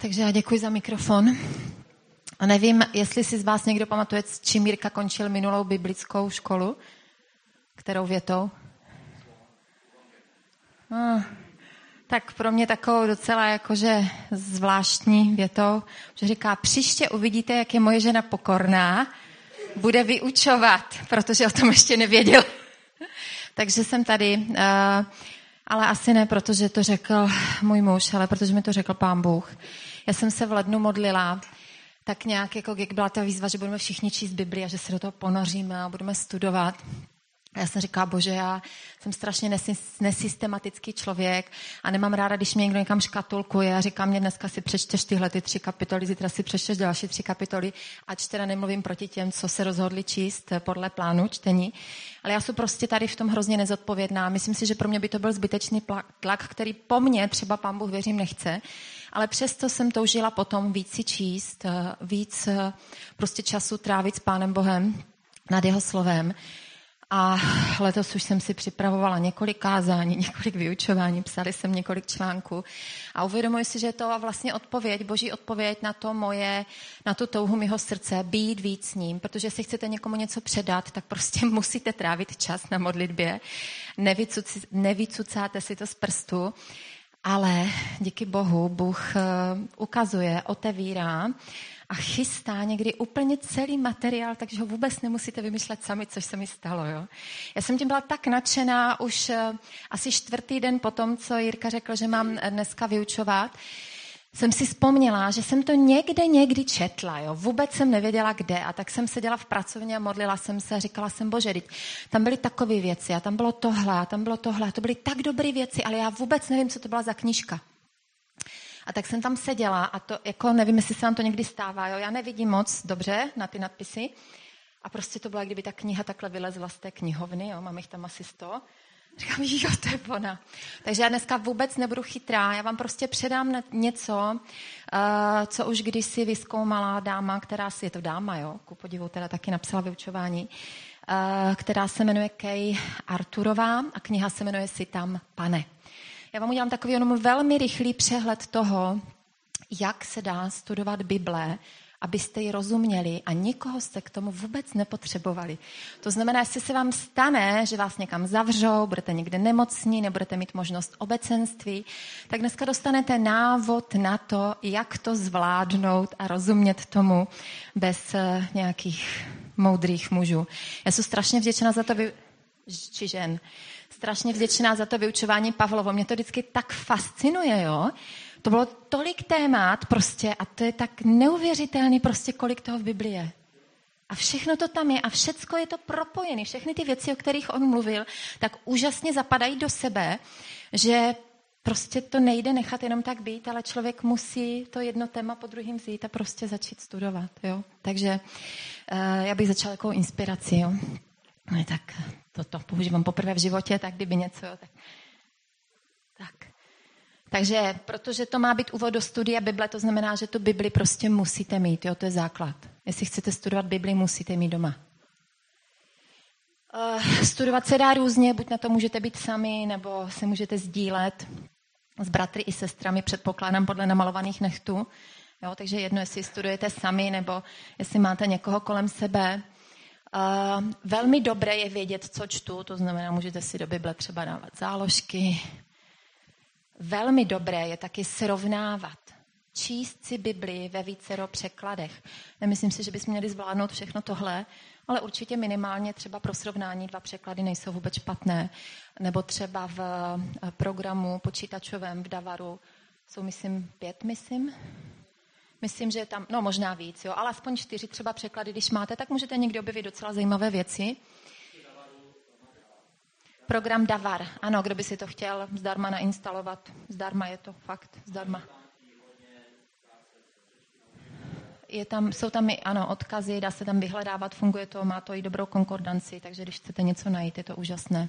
Takže já děkuji za mikrofon. A nevím, jestli si z vás někdo pamatuje, s čím Jirka končil minulou biblickou školu. Kterou větou? Tak pro mě takovou docela jakože zvláštní větou, že říká, příště uvidíte, jak je moje žena pokorná, bude vyučovat, protože o tom ještě nevěděl. Takže jsem tady, ale asi ne, protože to řekl můj muž, ale protože mi to řekl Pán Bůh. Já jsem se v lednu modlila, tak nějak, jako jak byla ta výzva, že budeme všichni číst Bibli a že se do toho ponoříme a budeme studovat. A já jsem říkala, bože, já jsem strašně nesystematický člověk a nemám ráda, když mě někdo někam škatulkuje a říká mě, dneska si přečteš tyhle 3 kapitoly, zítra si přečteš další 3 kapitoly, ač teda nemluvím proti těm, co se rozhodli číst podle plánu čtení. Ale já jsem prostě tady v tom hrozně nezodpovědná. Myslím si, že pro mě by to byl zbytečný tlak, který po mně třeba Pán Bůh, věřím, nechce. Ale přesto jsem toužila potom víc si číst, víc prostě času trávit s Pánem Bohem nad jeho slovem. A letos už jsem si připravovala několik kázání, několik vyučování, psali jsem několik článků a uvědomuji si, že je to vlastně odpověď, boží odpověď na tu touhu mého srdce, být víc s ním, protože jestli chcete někomu něco předat, tak prostě musíte trávit čas na modlitbě, nevycucáte si to z prstu, ale díky Bohu, Bůh ukazuje, otevírá a chystá někdy úplně celý materiál, takže ho vůbec nemusíte vymýšlet sami, což se mi stalo. Jo? Já jsem tím byla tak nadšená už asi 4. den potom, co Jirka řekl, že mám dneska vyučovat, jsem si vzpomněla, že jsem to někdy četla. Jo? Vůbec jsem nevěděla, kde. A tak jsem seděla v pracovně a modlila jsem se a říkala jsem, bože, tam byly takové věci a tam bylo tohle a tam bylo tohle. A to byly tak dobré věci, ale já vůbec nevím, co to byla za knížka. A tak jsem tam seděla a to, jako nevím, jestli se vám to někdy stává, jo? Já nevidím moc dobře na ty nadpisy a prostě to byla, kdyby ta kniha takhle vylezla z té knihovny, jo? Mám jich tam asi 100. Říkám, jo, to je ona. Takže já dneska vůbec nebudu chytrá, já vám prostě předám něco, co už kdysi vyzkoumala dáma, je to dáma, jo, ku podivu teda taky napsala vyučování, která se jmenuje Kay Arturová a kniha se jmenuje Si tam, pane. Já vám udělám takový jenom velmi rychlý přehled toho, jak se dá studovat Bible, abyste ji rozuměli a nikoho jste k tomu vůbec nepotřebovali. To znamená, jestli se vám stane, že vás někam zavřou, budete někde nemocní, nebudete mít možnost obecenství, tak dneska dostanete návod na to, jak to zvládnout a rozumět tomu bez nějakých moudrých mužů. Já jsem strašně vděčná za to, strašně vděčná za to vyučování Pavlovo. Mě to vždycky tak fascinuje, jo. To bylo tolik témat prostě a to je tak neuvěřitelný prostě, kolik toho v Biblii je. A všechno to tam je a všecko je to propojené. Všechny ty věci, o kterých on mluvil, tak úžasně zapadají do sebe, že prostě to nejde nechat jenom tak být, ale člověk musí to jedno téma po druhým vzít a prostě začít studovat, jo. Takže já bych začala takovou inspirací, jo. No tak to používám poprvé v životě, tak kdyby něco, tak. Takže, protože to má být úvod do studia Bible, to znamená, že tu Bibli prostě musíte mít, jo, to je základ. Jestli chcete studovat Bibli, musíte mít doma. Studovat se dá různě, buď na to můžete být sami, nebo se můžete sdílet s bratry i sestrami, předpokládám podle namalovaných nechtů. Jo, takže jedno, jestli studujete sami, nebo jestli máte někoho kolem sebe. Velmi dobré je vědět, co čtu, to znamená, můžete si do Bible třeba dávat záložky. Velmi dobré je taky srovnávat. Číst si Bibli ve vícero překladech. Nemyslím si, že bychom měli zvládnout všechno tohle, ale určitě minimálně třeba pro srovnání 2 překlady nejsou vůbec špatné. Nebo třeba v programu počítačovém v Davaru jsou, myslím, 5, Myslím, že je tam, no možná víc, jo, ale aspoň 4 třeba překlady, když máte, tak můžete někdy objevit docela zajímavé věci. Program Davar, ano, kdo by si to chtěl zdarma nainstalovat, zdarma je to fakt, zdarma. Jsou tam i, ano, odkazy, dá se tam vyhledávat, funguje to, má to i dobrou konkordanci, takže když chcete něco najít, je to úžasné.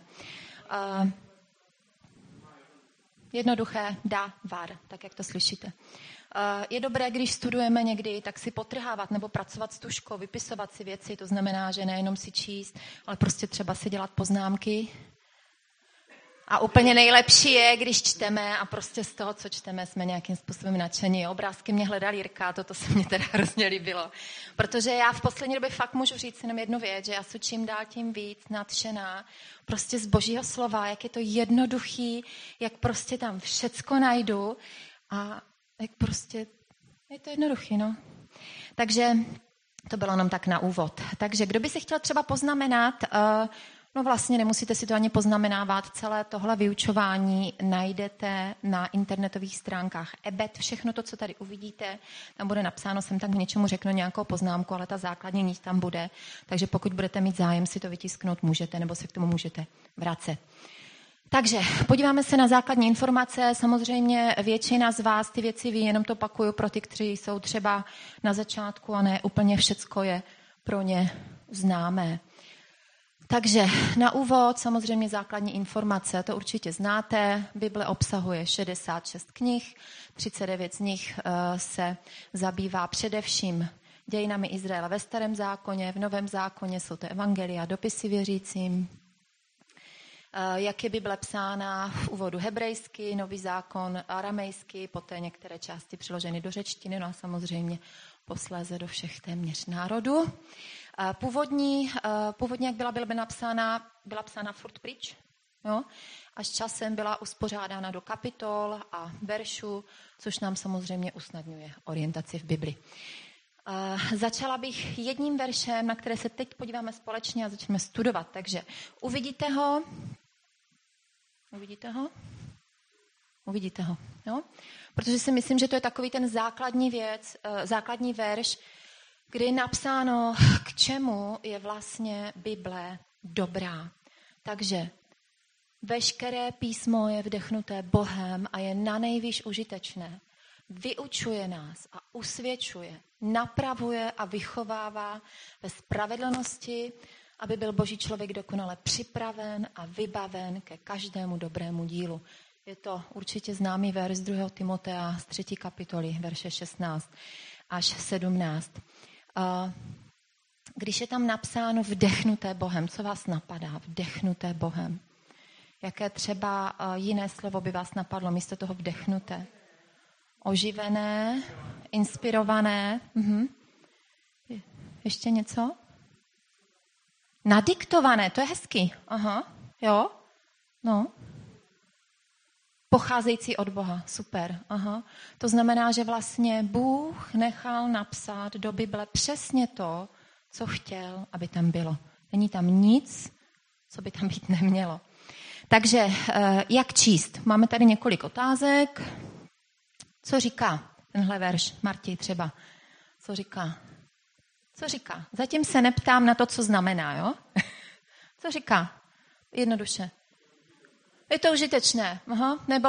Jednoduché Davar, tak jak to slyšíte. Je dobré, když studujeme někdy, tak si potrhávat nebo pracovat s tužkou, vypisovat si věci, to znamená, že nejenom si číst, ale prostě třeba si dělat poznámky. A úplně nejlepší je, když čteme a prostě z toho, co čteme, jsme nějakým způsobem nadšení. Obrázky mě hledal Jirka, toto se mně teda hrozně líbilo. Protože já v poslední době fakt můžu říct jenom jednu věc, že já jsem čím dál tím víc nadšená prostě z Božího slova, jak je to jednoduchý, jak prostě tam všecko najdu a jak prostě je to jednoduchý, no. Takže to bylo jenom tak na úvod. Takže kdo by si chtěl třeba poznamenat, no vlastně nemusíte si to ani poznamenávat, celé tohle vyučování najdete na internetových stránkách EBET, všechno to, co tady uvidíte, tam bude napsáno, jsem tak k něčemu řeknu nějakou poznámku, ale ta základní niť tam bude, takže pokud budete mít zájem si to vytisknout, můžete, nebo se k tomu můžete vracet. Takže podíváme se na základní informace. Samozřejmě většina z vás ty věci ví, jenom to opakuju pro ty, kteří jsou třeba na začátku a ne úplně všecko je pro ně známé. Takže na úvod samozřejmě základní informace, to určitě znáte. Bible obsahuje 66 knih, 39 z nich se zabývá především dějinami Izraele ve Starém zákoně, v Novém zákoně jsou to evangelia, dopisy věřícím. Jak je Bible psána v úvodu hebrejsky, Nový zákon aramejsky, poté některé části přiloženy do řečtiny, no a samozřejmě posléze do všech téměř národů. Původně, jak byla Bible napsána, byla psána furt pryč, jo? Až časem byla uspořádána do kapitol a veršů, což nám samozřejmě usnadňuje orientaci v Bibli. Začala bych jedním veršem, na které se teď podíváme společně a začneme studovat. Takže uvidíte ho. Uvidíte ho, jo? Protože si myslím, že to je takový ten základní verš, kdy je napsáno, k čemu je vlastně Bible dobrá. Takže veškeré písmo je vdechnuté Bohem a je nanejvýš užitečné. Vyučuje nás a usvědčuje, napravuje a vychovává ve spravedlnosti, aby byl Boží člověk dokonale připraven a vybaven ke každému dobrému dílu. Je to určitě známý verš z 2. Timotea z 3. kapitoly, verše 16 až 17. Když je tam napsáno vdechnuté Bohem, co vás napadá? Vdechnuté Bohem. Jaké třeba jiné slovo by vás napadlo místo toho vdechnuté? Oživené, inspirované. Ještě něco? Nadiktované, to je hezký. Aha, jo, no. Pocházející od Boha, super. Aha. To znamená, že vlastně Bůh nechal napsat do Bible přesně to, co chtěl, aby tam bylo. Není tam nic, co by tam být nemělo. Takže jak číst? Máme tady několik otázek. Co říká tenhle verš? Marti třeba. Co říká? Co říká? Zatím se neptám na to, co znamená, jo? Co říká? Jednoduše. Je to užitečné. Aha. Nebo?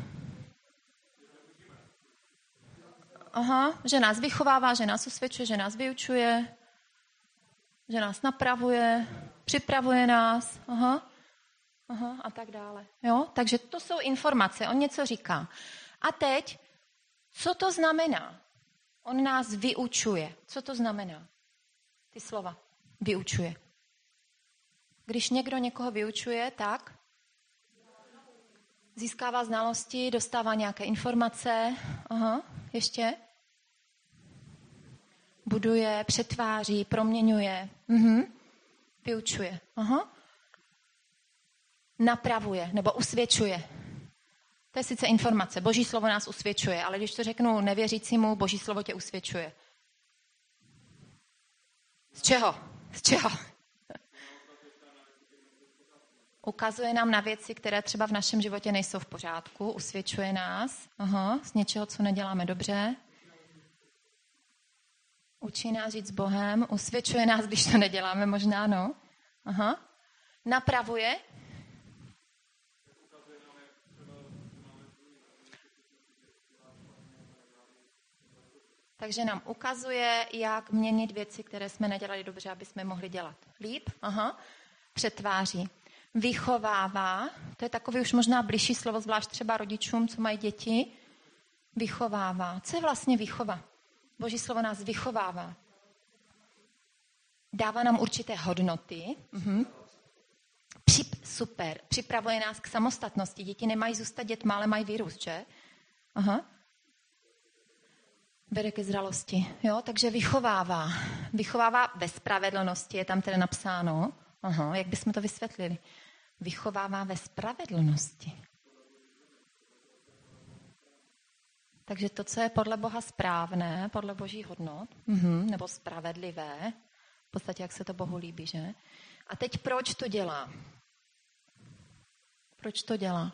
Aha. Že nás vychovává, že nás usvědčuje, že nás vyučuje, že nás napravuje, připravuje nás. Aha. Aha. A tak dále. Jo? Takže to jsou informace. On něco říká. A teď, co to znamená? On nás vyučuje. Co to znamená? Ty slova. Vyučuje. Když někdo někoho vyučuje, tak získává znalosti, dostává nějaké informace. Aha, ještě? Buduje, přetváří, proměňuje. Vyučuje. Aha. Napravuje nebo usvědčuje. To je sice informace. Boží slovo nás usvědčuje, ale když to řeknu nevěřícímu, Boží slovo tě usvědčuje. Z čeho? Z čeho? Ukazuje nám na věci, které třeba v našem životě nejsou v pořádku. Usvědčuje nás z něčeho, co neděláme dobře. Učí nás žít s Bohem. Usvědčuje nás, když to neděláme, možná, no. Aha. Napravuje. Takže nám ukazuje, jak měnit věci, které jsme nedělali dobře, aby jsme mohli dělat líp. Aha. Přetváří. Vychovává, to je takový už možná bližší slovo, zvlášť třeba rodičům, co mají děti. Vychovává. Co je vlastně výchova? Boží slovo nás vychovává. Dává nám určité hodnoty. Super. Připravuje nás k samostatnosti. Děti nemají zůstat dětma, ale mají vyrůst, že? Aha. Vede ke zralosti. Jo? Takže vychovává. Vychovává ve spravedlnosti, je tam tedy napsáno. Aha, jak bychom to vysvětlili? Vychovává ve spravedlnosti. Takže to, co je podle Boha správné, podle Boží hodnot, nebo spravedlivé, v podstatě jak se to Bohu líbí, že? A teď proč to dělá? Proč to dělá?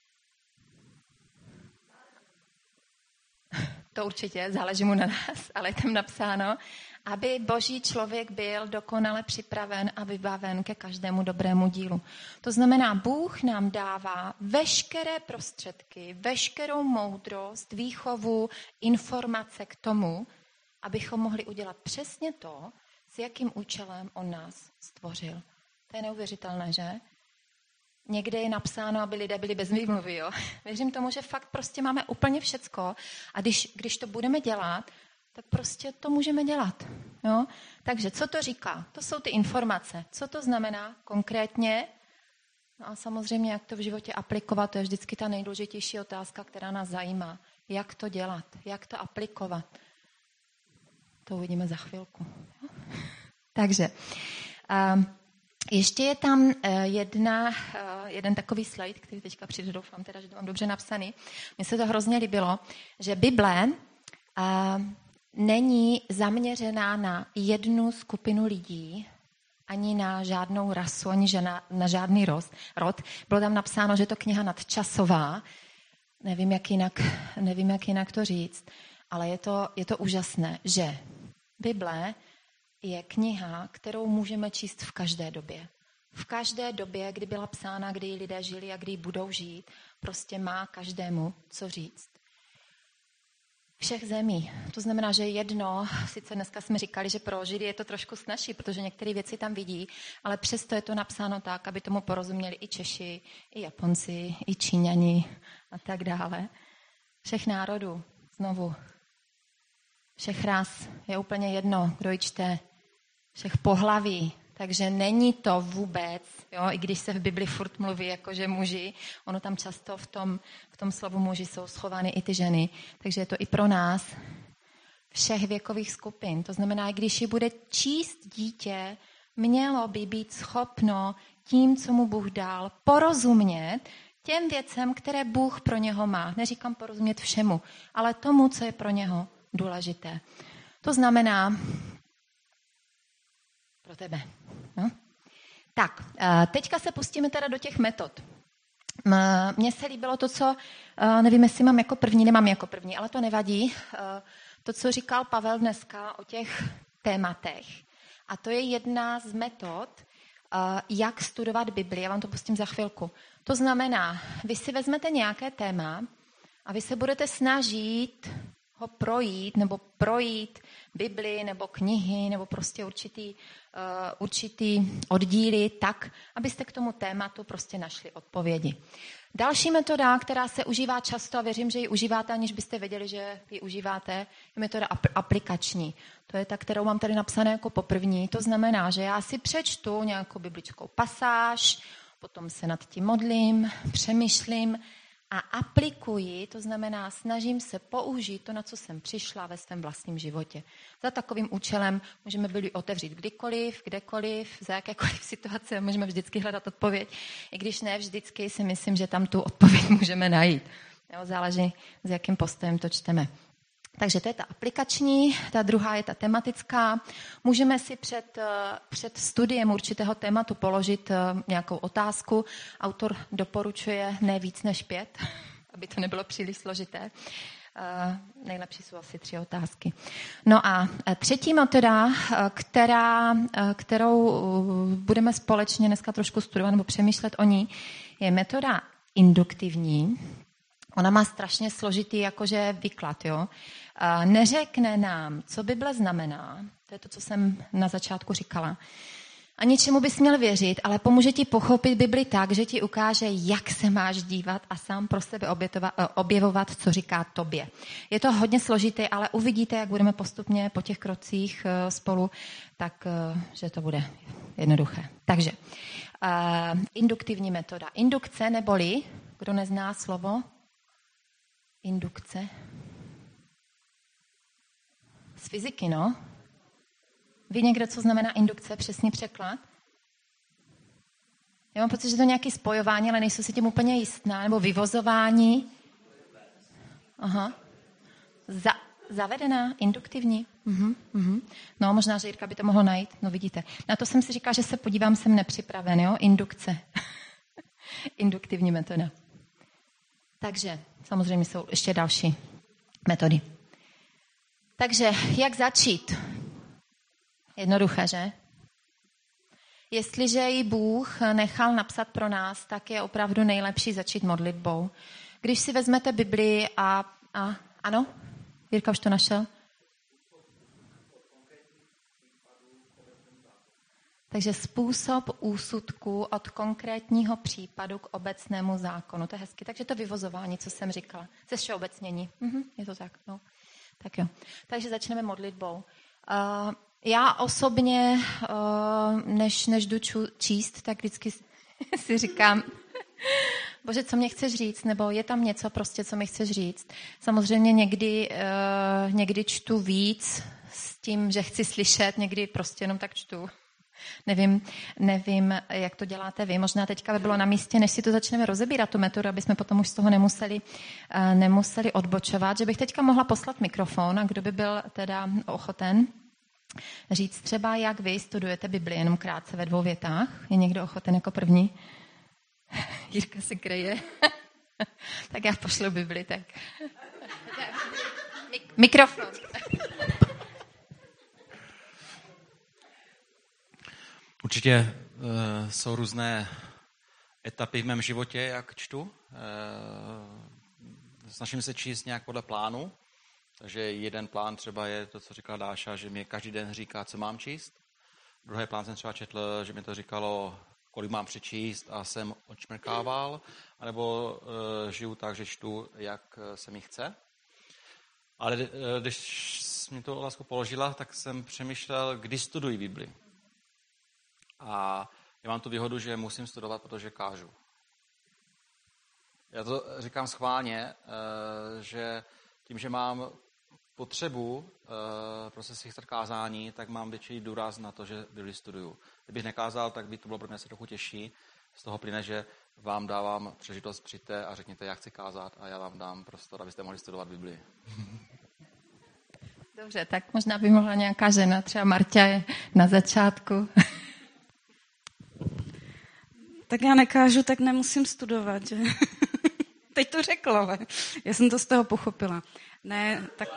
To určitě, záleží mu na nás, ale je tam napsáno, aby Boží člověk byl dokonale připraven a vybaven ke každému dobrému dílu. To znamená, Bůh nám dává veškeré prostředky, veškerou moudrost, výchovu, informace k tomu, abychom mohli udělat přesně to, s jakým účelem on nás stvořil. To je neuvěřitelné, že? Někde je napsáno, aby lidé byli bez výmluvy, jo. Věřím tomu, že fakt prostě máme úplně všecko a když to budeme dělat, tak prostě to můžeme dělat, jo. Takže co to říká? To jsou ty informace. Co to znamená konkrétně? No a samozřejmě, jak to v životě aplikovat, to je vždycky ta nejdůležitější otázka, která nás zajímá. Jak to dělat? Jak to aplikovat? To uvidíme za chvilku. Jo? Takže ještě je tam jeden takový slide, který teďka přijde, doufám teda, že to mám dobře napsaný. Mně se to hrozně líbilo, že Bible není zaměřená na jednu skupinu lidí, ani na žádnou rasu, ani na žádný rod. Bylo tam napsáno, že je to kniha nadčasová. Nevím, jak jinak to říct, ale je to úžasné, že Bible je kniha, kterou můžeme číst v každé době. V každé době, kdy byla psána, kdy lidé žili a kdy budou žít, prostě má každému co říct. Všech zemí. To znamená, že jedno, sice dneska jsme říkali, že pro Židy je to trošku snazší, protože některé věci tam vidí, ale přesto je to napsáno tak, aby tomu porozuměli i Češi, i Japonci, i Číňani a tak dále. Všech národů, znovu. Všech ras je úplně jedno, kdo ji čte. Všech pohlaví. Takže není to vůbec, jo, i když se v Bibli furt mluví jakože muži, ono tam často v tom slovu muži jsou schovány i ty ženy, takže je to i pro nás všech věkových skupin. To znamená, i když ji bude číst dítě, mělo by být schopno tím, co mu Bůh dal, porozumět těm věcem, které Bůh pro něho má. Neříkám porozumět všemu, ale tomu, co je pro něho důležité. To znamená pro tebe. No? Tak, teďka se pustíme teda do těch metod. Mně se líbilo to, co, nevím, jestli mám jako první, nemám jako první, ale to nevadí. To, co říkal Pavel dneska o těch tématech. A to je jedna z metod, jak studovat Bibli. Já vám to pustím za chvilku. To znamená, vy si vezmete nějaké téma a vy se budete snažit ho projít Bibli nebo knihy nebo prostě určitý oddíly tak, abyste k tomu tématu prostě našli odpovědi. Další metoda, která se užívá často a věřím, že ji užíváte, aniž byste věděli, že ji užíváte, je metoda aplikační. To je ta, kterou mám tady napsané jako poprvní. To znamená, že já si přečtu nějakou biblickou pasáž, potom se nad tím modlím, přemýšlím a aplikuji, to znamená, snažím se použít to, na co jsem přišla ve svém vlastním životě. Za takovým účelem můžeme Bibli otevřít kdykoliv, kdekoliv, za jakékoliv situace můžeme vždycky hledat odpověď, i když ne vždycky si myslím, že tam tu odpověď můžeme najít. Jo, záleží, s jakým postojem to čteme. Takže to je ta aplikační, ta druhá je ta tematická. Můžeme si před studiem určitého tématu položit nějakou otázku. Autor doporučuje ne víc než 5, aby to nebylo příliš složité. Nejlepší jsou asi 3 otázky. No a třetí metoda, kterou budeme společně dneska trošku studovat nebo přemýšlet o ní, je metoda induktivní. Ona má strašně složitý jakože výklad, jo. Neřekne nám, co Bible znamená, to je to, co jsem na začátku říkala, a ničemu bys měl věřit, ale pomůže ti pochopit Bibli tak, že ti ukáže, jak se máš dívat a sám pro sebe objevovat, co říká tobě. Je to hodně složité, ale uvidíte, jak budeme postupně po těch krocích spolu, tak že to bude jednoduché. Takže Induktivní metoda. Indukce neboli, kdo nezná slovo? Indukce. Z fyziky, no? Ví někdo, co znamená indukce, přesný překlad? Já mám pocit, že to je nějaké spojování, ale nejsou si tím úplně jistná. Nebo vyvozování. Aha. Zavedená, induktivní. No, možná, že Jirka by to mohlo najít. No, vidíte. Na to jsem si říkala, že se podívám, jsem nepřipraven, jo? Indukce. Induktivní metoda. Takže, samozřejmě jsou ještě další metody. Takže, jak začít? Jednoduché, že? Jestliže ji Bůh nechal napsat pro nás, tak je opravdu nejlepší začít modlitbou. Když si vezmete Biblii a ano? Jirka už to našel? Takže způsob úsudku od konkrétního případu k obecnému zákonu. To je hezky. Takže to vyvozování, co jsem říkala. Ze všeobecnění. Je to tak, no. Tak jo. Takže začneme modlitbou. Já osobně, než jdu číst, tak vždycky si říkám, Bože, co mě chceš říct, nebo je tam něco prostě, co mi chceš říct. Samozřejmě někdy čtu víc s tím, že chci slyšet, někdy prostě jenom tak čtu. Nevím, jak to děláte vy. Možná teďka by bylo na místě, než si to začneme rozebírat, tu metodu, aby jsme potom už z toho nemuseli odbočovat, že bych teďka mohla poslat mikrofon a kdo by byl teda ochoten říct třeba, jak vy studujete Bibli, jenom krátce ve 2 větách. Je někdo ochoten jako první? Jirka se kryje. Tak já pošlu Bibli, tak. Mikrofon. Určitě jsou různé etapy v mém životě, jak čtu. Snažím se číst nějak podle plánu. Takže jeden plán třeba je to, co říkala Dáša, že mi každý den říká, co mám číst. Druhý plán jsem třeba četl, že mi to říkalo, kolik mám přečíst a jsem odšmrkával. A nebo žiju tak, že čtu, jak se mi chce. Ale když jsi mi tu otázku položila, tak jsem přemýšlel, kdy studuji Bibli. A já mám tu výhodu, že musím studovat, protože kážu. Já to říkám schválně, že tím, že mám potřebu prostě si chcet kázání, tak mám větší důraz na to, že Bibli studuju. Kdybych nekázal, tak by to bylo pro mě se trochu těžší. Z toho plyne, že vám dávám příležitost, přijďte a řekněte, jak chci kázat a já vám dám prostor, abyste mohli studovat Bibli. Dobře, tak možná by mohla nějaká žena, třeba Marta je na začátku. Tak já nekážu, tak nemusím studovat, že? Teď to řekla, ale já jsem to z toho pochopila. Ne, tak...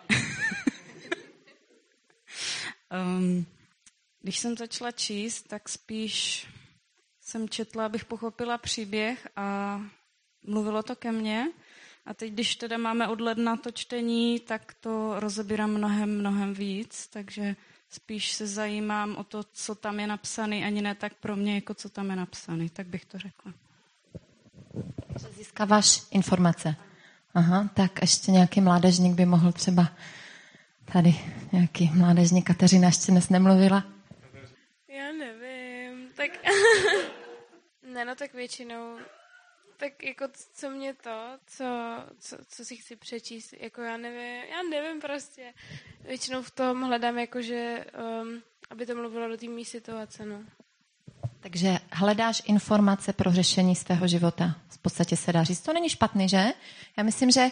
Když jsem začala číst, tak spíš jsem četla, abych pochopila příběh a mluvilo to ke mně. A teď, když teda máme od ledna to čtení, tak to rozebírám mnohem víc, takže spíš se zajímám o to, co tam je napsané, ani ne tak pro mě, jako co tam je napsané, tak bych to řekla. Že získáváš informace. Aha, tak ještě nějaký mládežník by mohl třeba tady, nějaký mládežník, Kateřina ještě dnes nemluvila. Já nevím, tak ne, no tak většinou, tak jako co mě to, co si chci přečíst, jako já nevím prostě, většinou v tom hledám jakože, aby to mluvilo do té mý situace, no. Takže hledáš informace pro řešení svého života. V podstatě se dá říct. To není špatný, že? Já myslím, že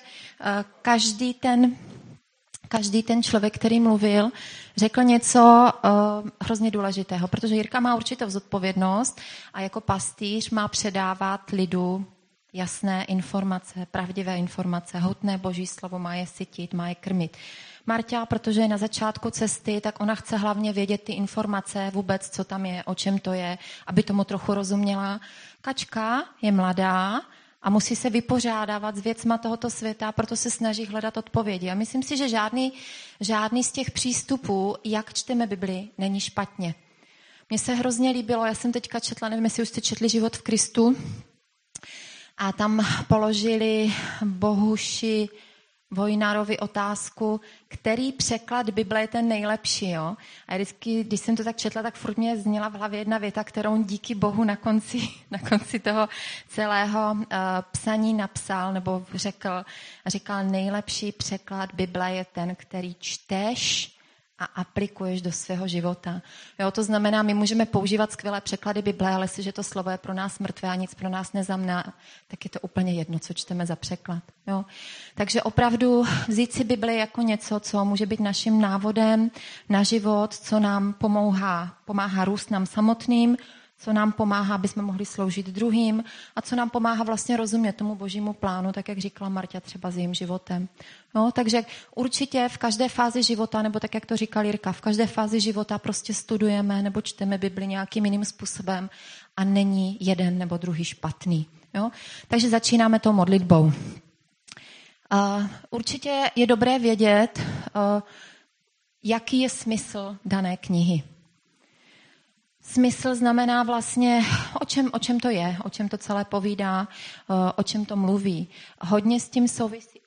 každý ten člověk, který mluvil, řekl něco hrozně důležitého, protože Jirka má určitou zodpovědnost a jako pastýř má předávat lidu jasné informace, pravdivé informace, hutné boží slovo, má je sytit, má je krmit. Marta, protože je na začátku cesty, tak ona chce hlavně vědět ty informace vůbec, co tam je, o čem to je, aby tomu trochu rozuměla. Kačka je mladá a musí se vypořádávat s věcma tohoto světa, proto se snaží hledat odpovědi. A myslím si, že žádný z těch přístupů, jak čteme Bibli, není špatně. Mně se hrozně líbilo, já jsem teďka četla, nevím, jestli už jste četli Život v Kristu, a tam položili Vojnarovi otázku, který překlad Bible je ten nejlepší. Jo? A vždycky, když jsem to tak četla, tak furt mě zněla v hlavě jedna věta, kterou díky Bohu na konci toho celého psaní napsal, nebo říkal, nejlepší překlad Bible je ten, který čteš a aplikuješ do svého života. Jo, to znamená, my můžeme používat skvělé překlady Bible, ale jestliže to slovo je pro nás mrtvé a nic pro nás neznamená, tak je to úplně jedno, co čteme za překlad. Jo. Takže opravdu vzít si Bibli jako něco, co může být naším návodem na život, co nám pomáhá růst nám samotným, co nám pomáhá, aby jsme mohli sloužit druhým a co nám pomáhá vlastně rozumět tomu božímu plánu, tak jak říkala Marta třeba s jejím životem. No, takže určitě v každé fázi života, nebo tak jak to říkal Jirka, v každé fázi života prostě studujeme nebo čteme Bibli nějakým jiným způsobem a není jeden nebo druhý špatný. Jo? Takže začínáme tou modlitbou. Určitě je dobré vědět, jaký je smysl dané knihy. Smysl znamená vlastně, o čem to je, o čem to celé povídá, o čem to mluví. Hodně s tím souvisí.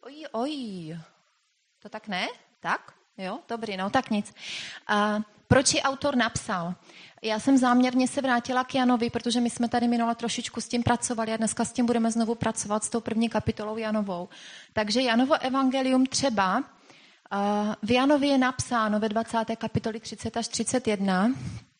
To tak ne? Tak? Jo, dobrý, no tak nic. Proč ji autor napsal? Já jsem záměrně se vrátila k Janovi, protože my jsme tady minule trošičku s tím pracovali a dneska s tím budeme znovu pracovat s tou první kapitolou Janovou. Takže Janovo evangelium třeba, v Janovi je napsáno ve 20. kapitoli 30 až 31.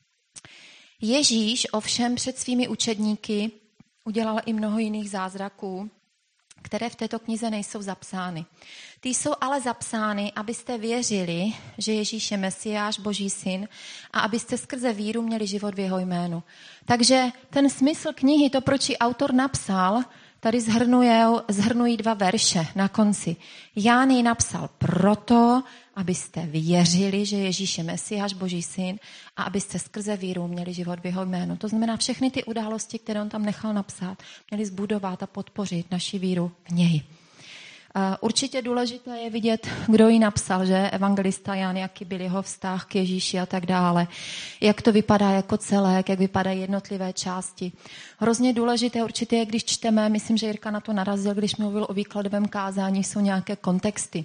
Ježíš ovšem před svými učedníky udělal i mnoho jiných zázraků, které v této knize nejsou zapsány. Ty jsou ale zapsány, abyste věřili, že Ježíš je Mesiáš, Boží syn, a abyste skrze víru měli život v jeho jménu. Takže ten smysl knihy, to, proč ji autor napsal, tady zhrnují 2 verše na konci. Ján ji napsal proto, abyste věřili, že Ježíš je Mesiáš, Boží syn, a abyste skrze víru měli život v jeho jménu. To znamená, všechny ty události, které on tam nechal napsat, měly zbudovat a podpořit naši víru v něj. Určitě důležité je vidět, kdo ji napsal, že evangelista Jan, jaký byl jeho vztah k Ježíši a tak dále. Jak to vypadá jako celek, jak vypadají jednotlivé části. Hrozně důležité určitě je, když čteme, myslím, že Jirka na to narazil, když mluvil o výkladovém kázání, jsou nějaké kontexty.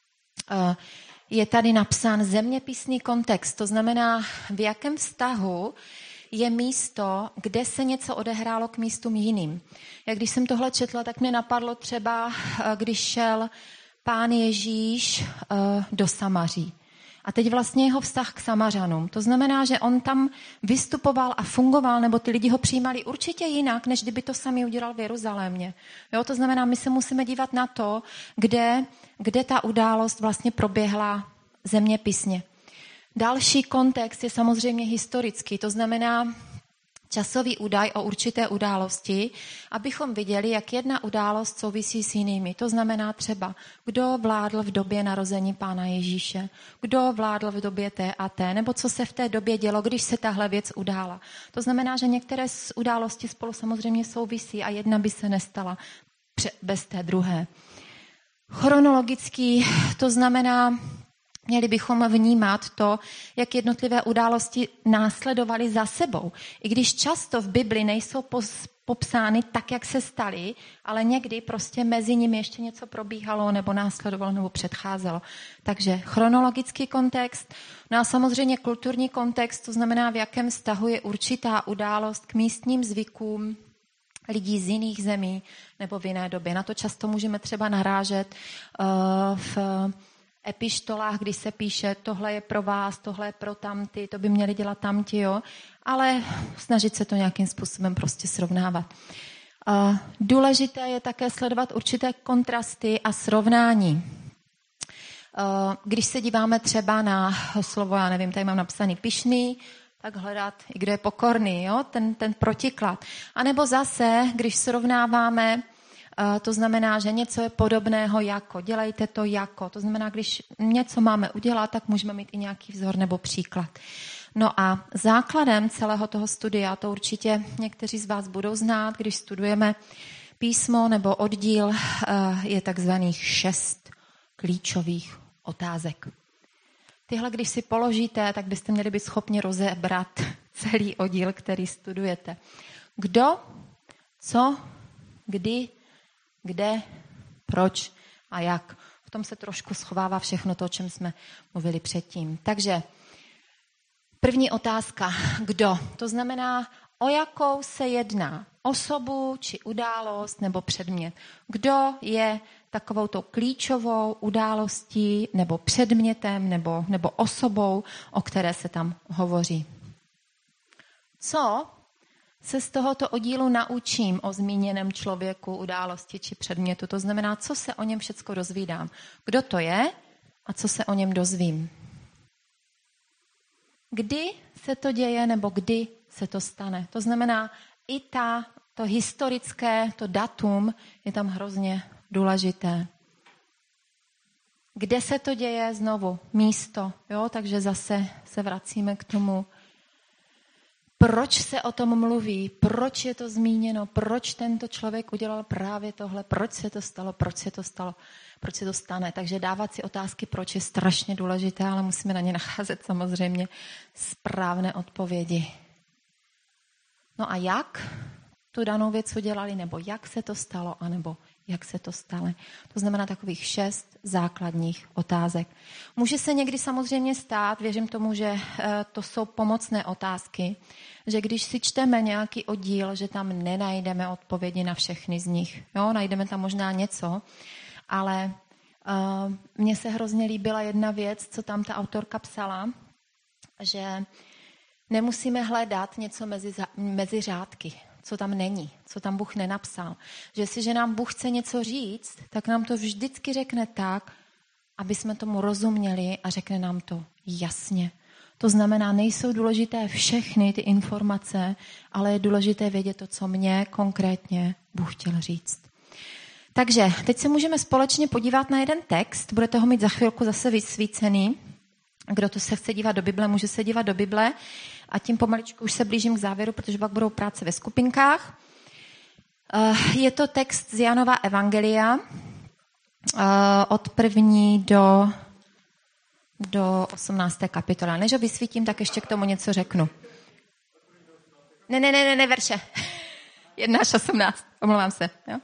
Je tady napsán zeměpisný kontext, to znamená, v jakém vztahu je místo, kde se něco odehrálo k místům jiným. Jak když jsem tohle četla, tak mě napadlo třeba, když šel Pán Ježíš do Samaří. A teď vlastně jeho vztah k Samařanům. To znamená, že on tam vystupoval a fungoval, nebo ty lidi ho přijímali určitě jinak, než kdyby to sami udělal v Jeruzalémě. Jo, to znamená, my se musíme dívat na to, kde ta událost vlastně proběhla zeměpisně. Další kontext je samozřejmě historický, to znamená časový údaj o určité události, abychom viděli, jak jedna událost souvisí s jinými. To znamená třeba, kdo vládl v době narození Pána Ježíše, kdo vládl v době té a té, nebo co se v té době dělo, když se tahle věc udála. To znamená, že některé z události spolu samozřejmě souvisí a jedna by se nestala bez té druhé. Chronologický, to znamená, měli bychom vnímat to, jak jednotlivé události následovaly za sebou. I když často v Bibli nejsou popsány tak, jak se staly, ale někdy prostě mezi nimi ještě něco probíhalo, nebo následovalo, nebo předcházelo. Takže chronologický kontext, no a samozřejmě kulturní kontext, to znamená, v jakém vztahu je určitá událost k místním zvykům lidí z jiných zemí nebo v jiné době. Na to často můžeme třeba narážet v epištolách, když se píše, tohle je pro vás, tohle je pro tamty, to by měli dělat tamti, jo, ale snažit se to nějakým způsobem prostě srovnávat. Důležité je také sledovat určité kontrasty a srovnání. Když se díváme třeba na slovo, já nevím, tady mám napsaný pyšný, tak hledat, i kdo je pokorný, jo, ten protiklad. A nebo zase, když srovnáváme, to znamená, že něco je podobného jako, dělejte to jako. To znamená, když něco máme udělat, tak můžeme mít i nějaký vzor nebo příklad. No a základem celého toho studia, to určitě někteří z vás budou znát, když studujeme písmo nebo oddíl, je takzvaných 6 klíčových otázek. Tyhle, když si položíte, tak byste měli být schopni rozebrat celý oddíl, který studujete. Kdo, co, kdy, kde, proč a jak. v tom se trošku schovává všechno to, o čem jsme mluvili předtím. Takže první otázka, kdo? To znamená, o jakou se jedná osobu, či událost, nebo předmět. Kdo je takovou tou klíčovou událostí, nebo předmětem, nebo osobou, o které se tam hovoří. Co se z tohoto oddílu naučím o zmíněném člověku, události či předmětu? To znamená, co se o něm všecko dozvídám. Kdo to je a co se o něm dozvím. Kdy se to děje nebo kdy se to stane. To znamená, i to historické, to datum je tam hrozně důležité. Kde se to děje znovu? Místo. Jo? Takže zase se vracíme k tomu. Proč se o tom mluví? Proč je to zmíněno? Proč tento člověk udělal právě tohle? Proč se to stalo? Proč se to stalo? Proč se to stane? Takže dávat si otázky, proč je strašně důležité, ale musíme na ně nacházet samozřejmě správné odpovědi. No a jak tu danou věc udělali, nebo jak se to stalo, anebo jak se to stalo. To znamená takových 6 základních otázek. Může se někdy samozřejmě stát, věřím tomu, že to jsou pomocné otázky, že když si čteme nějaký oddíl, že tam nenajdeme odpovědi na všechny z nich. Jo, najdeme tam možná něco, ale mně se hrozně líbila jedna věc, co tam ta autorka psala, že nemusíme hledat něco mezi řádky, co tam není, co tam Bůh nenapsal. Že jestliže nám Bůh chce něco říct, tak nám to vždycky řekne tak, aby jsme tomu rozuměli a řekne nám to jasně. To znamená, nejsou důležité všechny ty informace, ale je důležité vědět to, co mě konkrétně Bůh chtěl říct. Takže teď se můžeme společně podívat na jeden text, budete ho mít za chvilku zase vysvícený. Kdo to se chce dívat do Bible, může se dívat do Bible. A tím pomaličku už se blížím k závěru, protože pak budou práce ve skupinkách. Je to text z Janova evangelia od 1. do 18. kapitola. Než ho vysvítím, tak ještě k tomu něco řeknu. Ne, verše. 1 až 18, omlouvám se. Jo?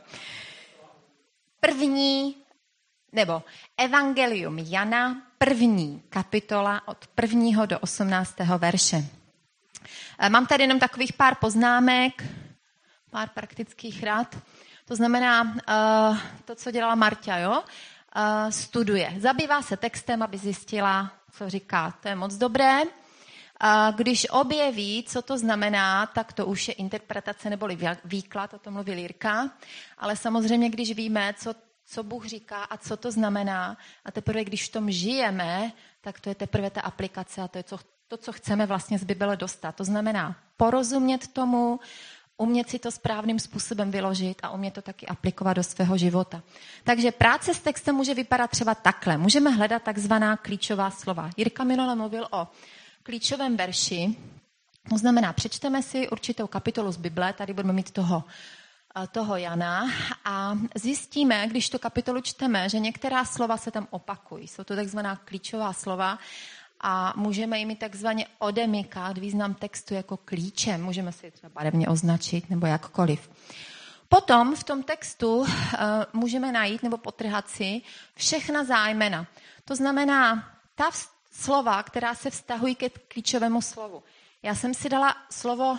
Evangelium Jana, 1. kapitola od 1. do 18. verše. Mám tady jenom takových pár poznámek, pár praktických rad. To znamená to, co dělala Marta, jo? Studuje. Zabývá se textem, aby zjistila, co říká. To je moc dobré. Když objeví, co to znamená, tak to už je interpretace neboli výklad, o tom mluví Jirka. Ale samozřejmě, když víme, co Bůh říká a co to znamená, a teprve, když v tom žijeme, tak to je teprve ta aplikace a to je to, co chceme vlastně z Bible dostat. To znamená porozumět tomu, umět si to správným způsobem vyložit a umět to taky aplikovat do svého života. Takže práce s textem může vypadat třeba takhle. Můžeme hledat takzvaná klíčová slova. Jirka minule mluvil o klíčovém verši. To znamená, přečteme si určitou kapitolu z Bible, tady budeme mít toho Jana a zjistíme, když tu kapitolu čteme, že některá slova se tam opakují. Jsou to takzvaná klíčová slova a můžeme jim takzvaně odemykat význam textu jako klíčem. Můžeme si třeba barevně označit nebo jakkoliv. Potom v tom textu můžeme najít nebo potrhat si všechna zájmena. To znamená ta slova, která se vztahují ke klíčovému slovu. Já jsem si dala slovo.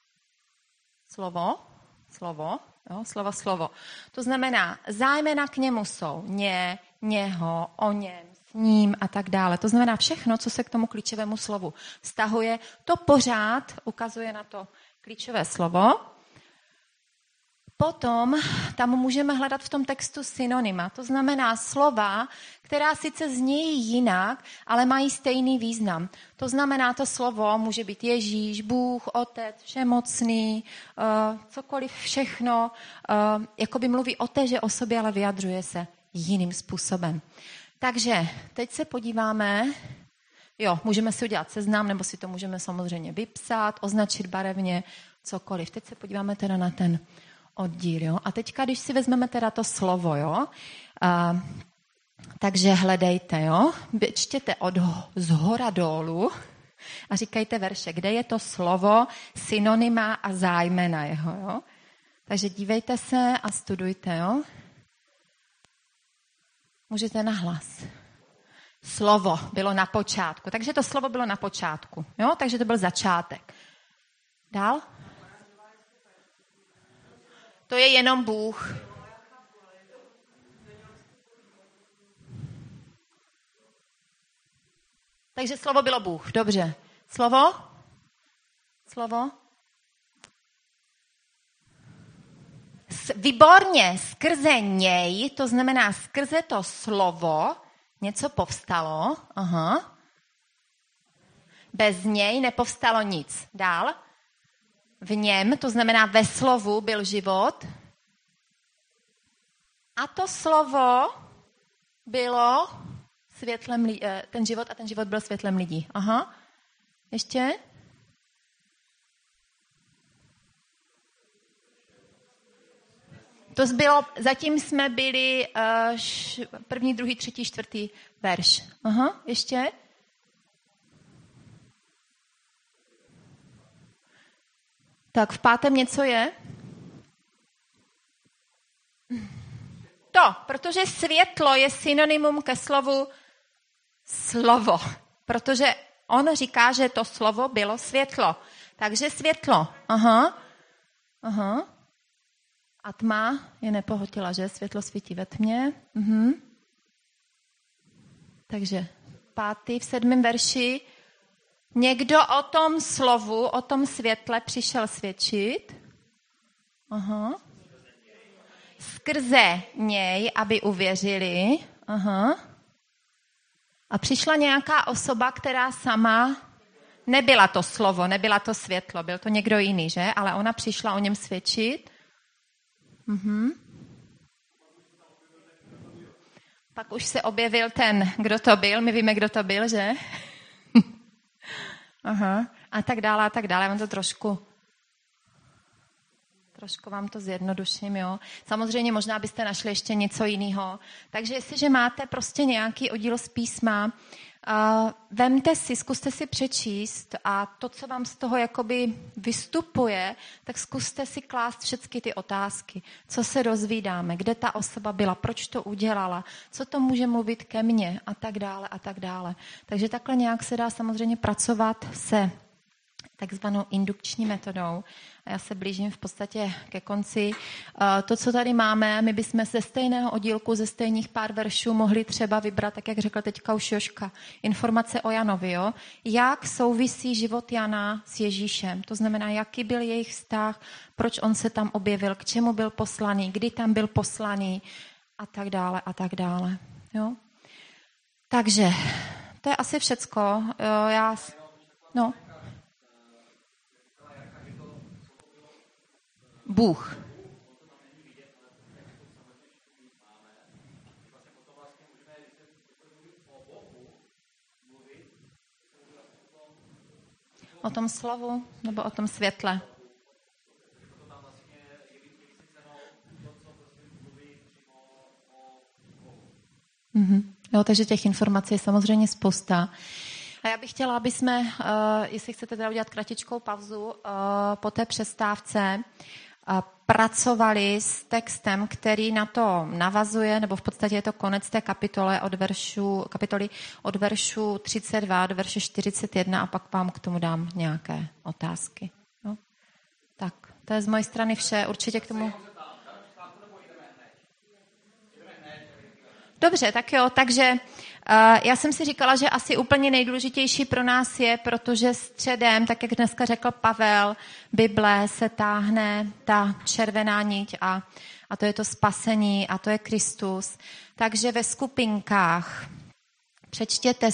To znamená, zájmena k němu jsou něho, o něm, s ním a tak dále. To znamená všechno, co se k tomu klíčovému slovu vztahuje, to pořád ukazuje na to klíčové slovo. Potom tam můžeme hledat v tom textu synonyma, to znamená slova, která sice znějí jinak, ale mají stejný význam. To znamená, to slovo může být Ježíš, Bůh, Otec, Všemocný, cokoliv, všechno, jakoby mluví o téže osobě, ale vyjadřuje se jiným způsobem. Takže teď se podíváme, můžeme si udělat seznam, nebo si to můžeme samozřejmě vypsat, označit barevně, cokoliv. Teď se podíváme teda na ten oddíl, jo. A teďka, když si vezmeme teda to slovo, jo, takže hledejte, jo, čtěte zhora dolů a říkajte verše, kde je to slovo, synonyma a zájmena jeho, jo. Takže dívejte se a studujte, jo. Můžete nahlas. Slovo bylo na počátku. Takže to slovo bylo na počátku. Jo? Takže to byl začátek. Dál? To je jenom Bůh. Takže slovo bylo Bůh. Dobře. Slovo? Slovo? Výborně, skrze něj, to znamená skrze to slovo, něco povstalo. Aha. Bez něj nepovstalo nic. Dál. V něm, to znamená ve slovu, byl život. A to slovo bylo světlem lidí, ten život a ten život byl světlem lidí. Aha. Ještě? To bylo, zatím jsme byli první, druhý, třetí, čtvrtý verš. Aha, ještě? Tak v pátém něco je? To, protože světlo je synonymum ke slovu slovo. Protože on říká, že to slovo bylo světlo. Takže světlo. Aha. Aha. A tma je nepohltila, že? Světlo svítí ve tmě. Takže 5. v 7. verši. Někdo o tom slovu, o tom světle přišel svědčit. Aha. Skrze něj, aby uvěřili. Aha. A přišla nějaká osoba, která sama nebyla to slovo, nebyla to světlo, byl to někdo jiný, že? Ale ona přišla o něm svědčit. Pak už se objevil ten, kdo to byl. My víme, kdo to byl, že? Aha. A tak dále, a tak dále. Mám to trošku vám to zjednoduším, jo. Samozřejmě možná byste našli ještě něco jiného. Takže jestliže máte prostě nějaký oddíl z písma, vemte si, zkuste si přečíst a to, co vám z toho jakoby vystupuje, tak zkuste si klást všechny ty otázky. Co se dozvídáme, kde ta osoba byla, proč to udělala, co to může mluvit ke mně a tak dále a tak dále. Takže takhle nějak se dá samozřejmě pracovat se takzvanou indukční metodou. A já se blížím v podstatě ke konci. To, co tady máme, my bychom ze stejného oddílku, ze stejných pár veršů mohli třeba vybrat, tak jak řekl teďka už Jožka, informace o Janovi. Jo? Jak souvisí život Jana s Ježíšem? To znamená, jaký byl jejich vztah, proč on se tam objevil, k čemu byl poslaný, kdy tam byl poslaný a tak dále a tak dále. Jo? Takže to je asi všecko. Bůh. O tom slovu nebo o tom světle? Jo, takže těch informací je samozřejmě spousta. A já bych chtěla, aby jsme, jestli chcete teda udělat kratičkou pauzu, po té přestávce pracovali s textem, který na to navazuje, nebo v podstatě je to konec té kapitoly od veršu 32 do verše 41 a pak vám k tomu dám nějaké otázky. No? Tak, to je z mojej strany vše. Určitě k tomu... Dobře, tak jo, takže já jsem si říkala, že asi úplně nejdůležitější pro nás je, protože středem, tak jak dneska řekl Pavel, Bible se táhne ta červená niť a to je to spasení a to je Kristus. Takže ve skupinkách přečtěte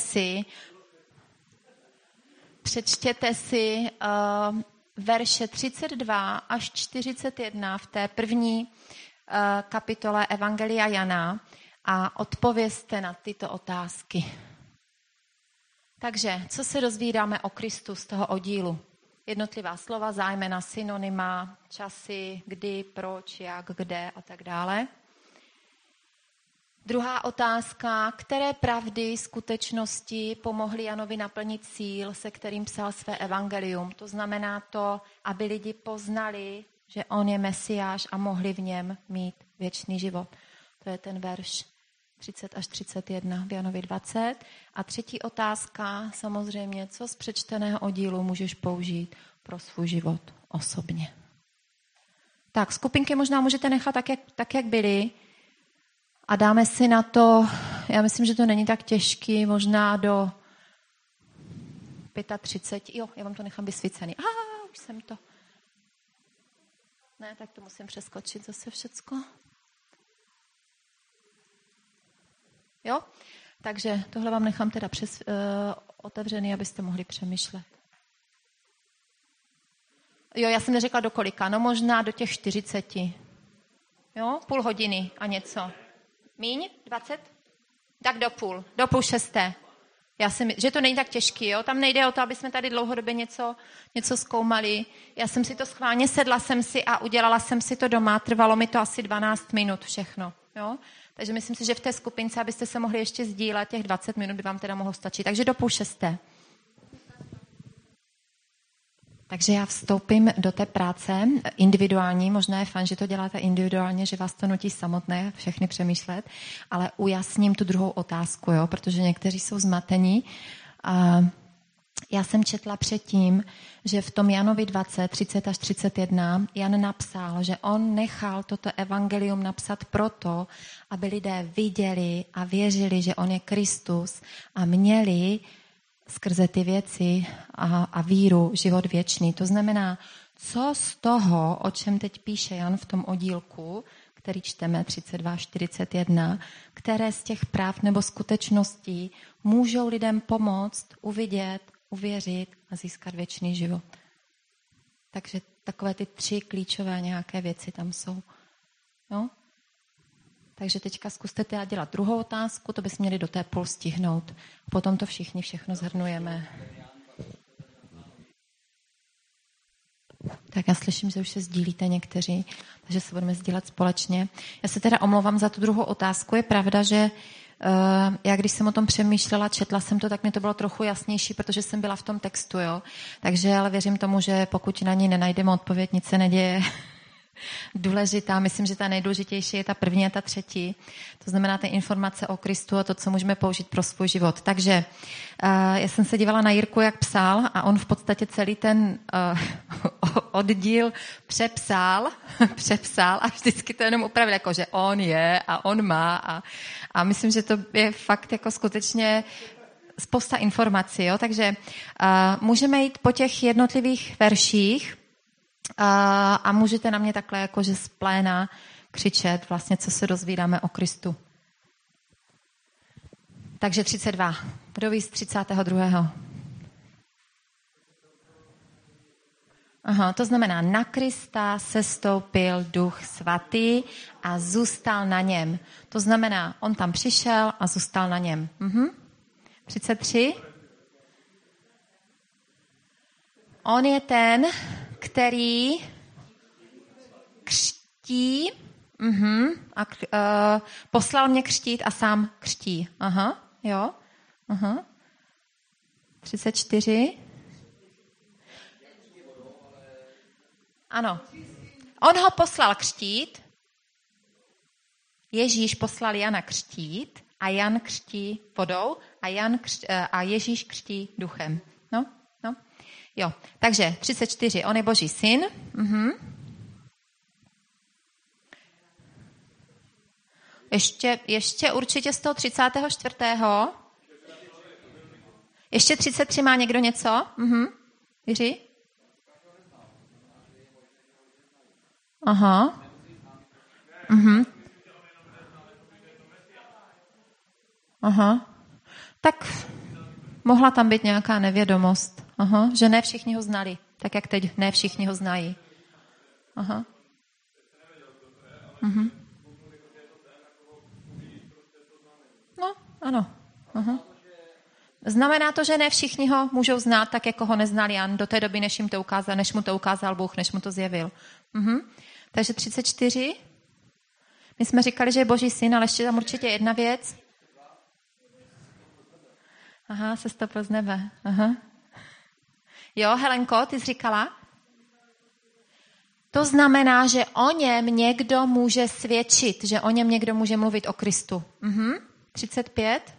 si verše 32 až 41 v té první kapitole Evangelia Jana a odpovězte na tyto otázky. Takže, co se dozvídáme o Kristu z toho oddílu? Jednotlivá slova, zájmena, synonyma, časy, kdy, proč, jak, kde a tak dále. Druhá otázka, které pravdy, skutečnosti pomohly Janovi naplnit cíl, se kterým psal své evangelium. To znamená to, aby lidi poznali, že on je Mesiáš a mohli v něm mít věčný život. To je ten verš 30 až 31 v Janovi 20. A třetí otázka, samozřejmě, co z přečteného oddílu můžeš použít pro svůj život osobně. Tak, skupinky možná můžete nechat tak, jak byly. A dáme si na to, já myslím, že to není tak těžký, možná do 35. Jo, já vám to nechám vysvícený. Už jsem to. Ne, tak to musím přeskočit zase všecko. Jo? Takže tohle vám nechám teda otevřený, abyste mohli přemýšlet. Jo, já jsem neřekla do kolika, no možná do těch 40. Jo, půl hodiny a něco. Míň? 20? Tak do půl šesté. Já si myslím, že to není tak těžký, jo? Tam nejde o to, aby jsme tady dlouhodobě něco zkoumali. Já jsem si to schválně, sedla jsem si a udělala jsem si to doma. Trvalo mi to asi 12 minut všechno, jo? Takže myslím si, že v té skupince, abyste se mohli ještě sdílet, těch 20 minut by vám teda mohlo stačit. Takže do půl šesté. Takže já vstoupím do té práce individuální, možná je fajn, že to děláte individuálně, že vás to nutí samotné všechny přemýšlet, ale ujasním tu druhou otázku, jo, protože někteří jsou zmatení. A já jsem četla předtím, že v tom Janovi 20, 30 až 31 Jan napsal, že on nechal toto evangelium napsat proto, aby lidé viděli a věřili, že on je Kristus a měli skrze ty věci a víru život věčný. To znamená, co z toho, o čem teď píše Jan v tom oddílku, který čteme 32-41, které z těch práv nebo skutečností můžou lidem pomoct uvidět, uvěřit a získat věčný život. Takže takové ty 3 klíčové nějaké věci tam jsou. Jo? Takže teďka zkuste teda dělat druhou otázku, to bys měli do té půl stihnout. Potom to všichni všechno shrnujeme. Tak já slyším, že už se sdílíte někteří, takže se budeme sdílet společně. Já se teda omlouvám za tu druhou otázku. Je pravda, že já když jsem o tom přemýšlela, četla jsem to, tak mi to bylo trochu jasnější, protože jsem byla v tom textu, jo. Takže ale věřím tomu, že pokud na ní nenajdeme odpověď, nic se neděje. Důležitá, myslím, že ta nejdůležitější je ta první a ta třetí. To znamená ty informace o Kristu a to, co můžeme použít pro svůj život. Takže já jsem se dívala na Jirku, jak psal a on v podstatě celý ten oddíl přepsal a vždycky to jenom upravil, jako že on je a on má a myslím, že to je fakt jako skutečně spousta informací. Jo? Takže můžeme jít po těch jednotlivých verších a můžete na mě takhle jakože z pléna křičet vlastně, co se dozvídáme o Kristu. Takže 32. Kdo ví z 32. Aha, to znamená, na Krista sestoupil Duch Svatý a zůstal na něm. To znamená, on tam přišel a zůstal na něm. 33. On je ten, který křtí a poslal mě křtít a sám křtí. Aha, jo. Aha. 34. Ano. On ho poslal křtít, Ježíš poslal Jana křtít a Jan křtí vodou a Ježíš křtí duchem. No. Jo, takže 34, on je Boží syn. Ještě určitě z toho 34. Ještě 33 má někdo něco? Jiří? Aha. Aha. Tak mohla tam být nějaká nevědomost. Aha, že ne všichni ho znali, tak jak teď ne všichni ho znají. Aha. No, ano. Aha. Znamená to, že ne všichni ho můžou znát tak, jako ho neznal Jan do té doby, než mu to ukázal Bůh, než mu to zjevil. Takže 34. My jsme říkali, že je Boží syn, ale ještě tam určitě jedna věc. Aha, sestoupil z nebe. Aha. Jo, Helenko, ty jsi říkala? To znamená, že o něm někdo může svědčit, že o něm někdo může mluvit o Kristu. 35.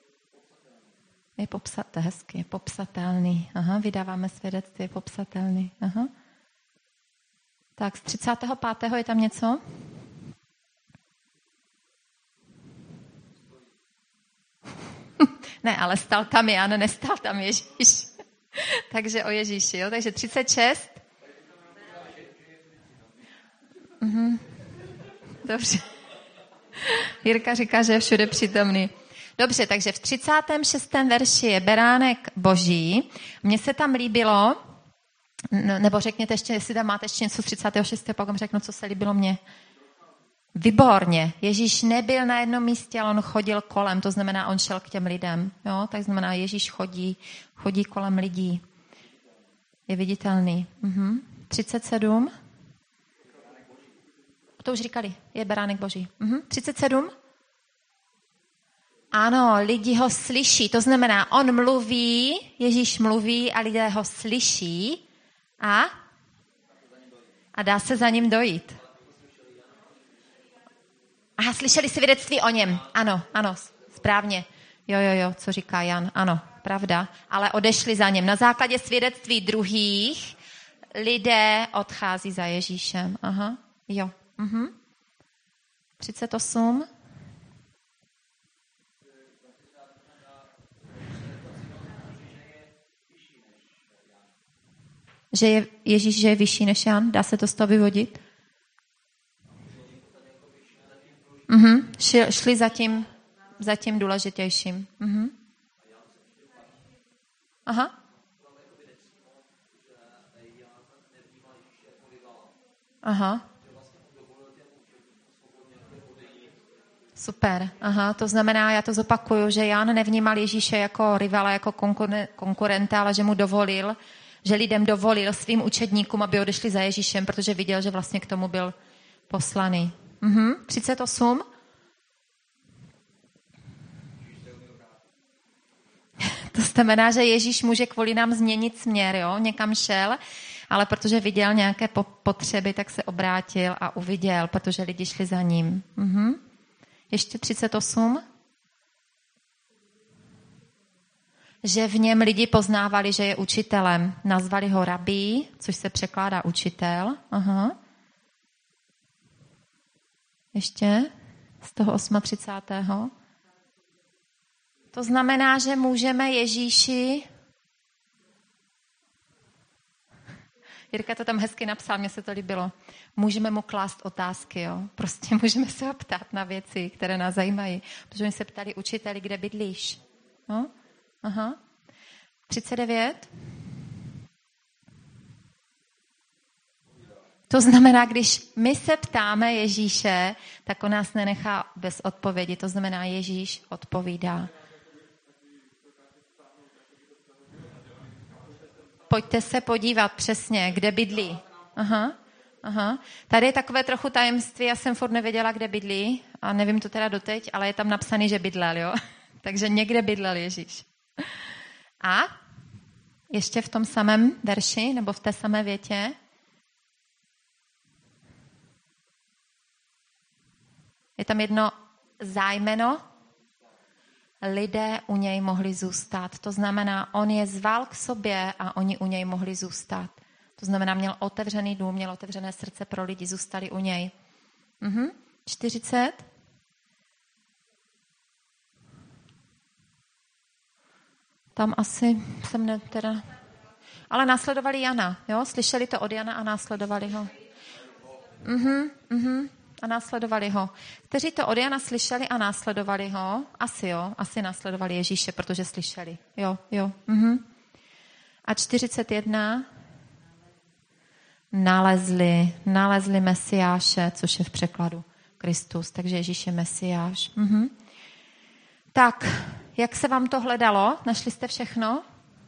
To je hezky, je popsatelný. Aha, vydáváme svědectví, je popsatelný. Aha. Tak z 35. je tam něco? Ne, ale stal tam Jan, nestal tam Ježíš. Takže o Ježíši, jo? Takže 36. Dobře. Jirka říká, že je všude přítomný. Dobře, takže v 36. verši je beránek Boží. Mně se tam líbilo, nebo řekněte ještě, jestli tam máte ještě něco z 36. pak vám řeknu, co se líbilo mně. Výborně. Ježíš nebyl na jednom místě, ale on chodil kolem, to znamená, on šel k těm lidem. Jo? Tak znamená, Ježíš chodí kolem lidí. Je viditelný. 37. To už říkali, je beránek Boží. 37. Ano, lidi ho slyší, to znamená, on mluví, Ježíš mluví a lidé ho slyší a dá se za ním dojít. Aha, slyšeli svědectví o něm. Ano, správně. Jo, co říká Jan, ano, pravda. Ale odešli za něm. Na základě svědectví druhých lidé odchází za Ježíšem. Aha, jo. 38. Že je Ježíš, že je vyšší než Jan? Dá se to z toho vyvodit? Šli za tím důležitějším. Aha. Aha. Super. Aha, to znamená, já to zopakuju, že Jan nevnímal Ježíše jako rivala, jako konkurenta, ale že mu dovolil, že lidem dovolil svým učedníkům, aby odešli za Ježíšem, protože viděl, že vlastně k tomu byl poslaný. 38. To znamená, že Ježíš může kvůli nám změnit směr, jo? Někam šel, ale protože viděl nějaké potřeby, tak se obrátil a uviděl, protože lidi šli za ním. Ještě 38. Že v něm lidi poznávali, že je učitelem. Nazvali ho rabí, což se překládá učitel. Aha. Ještě z toho 38. To znamená, že můžeme Ježíši... Jirka to tam hezky napsal, mně se to líbilo. Můžeme mu klást otázky, jo. Prostě můžeme se ho ptát na věci, které nás zajímají. Protože oni se ptali učiteli, kde bydlíš. No? Aha. 39. To znamená, když my se ptáme Ježíše, tak on nás nenechá bez odpovědi. To znamená, Ježíš odpovídá. Pojďte se podívat přesně, kde bydlí. Aha. Tady je takové trochu tajemství, já jsem furt nevěděla, kde bydlí a nevím to teda doteď, ale je tam napsaný, že bydlel, jo. Takže někde bydlel Ježíš. A ještě v tom samém verši, nebo v té samé větě, je tam jedno zájmeno, lidé u něj mohli zůstat. To znamená, on je zval k sobě a oni u něj mohli zůstat. To znamená, měl otevřený dům, měl otevřené srdce pro lidi, zůstali u něj. 40. Tam asi jsem teda... Ale následovali Jana, jo? Slyšeli to od Jana a následovali ho. A následovali ho. Kteří to od Jana slyšeli a následovali ho? Asi následovali Ježíše, protože slyšeli. Jo. A 41. Nalezli Mesiáše, což je v překladu Kristus, takže Ježíš je Mesiáš. Tak, jak se vám to hledalo? Našli jste všechno?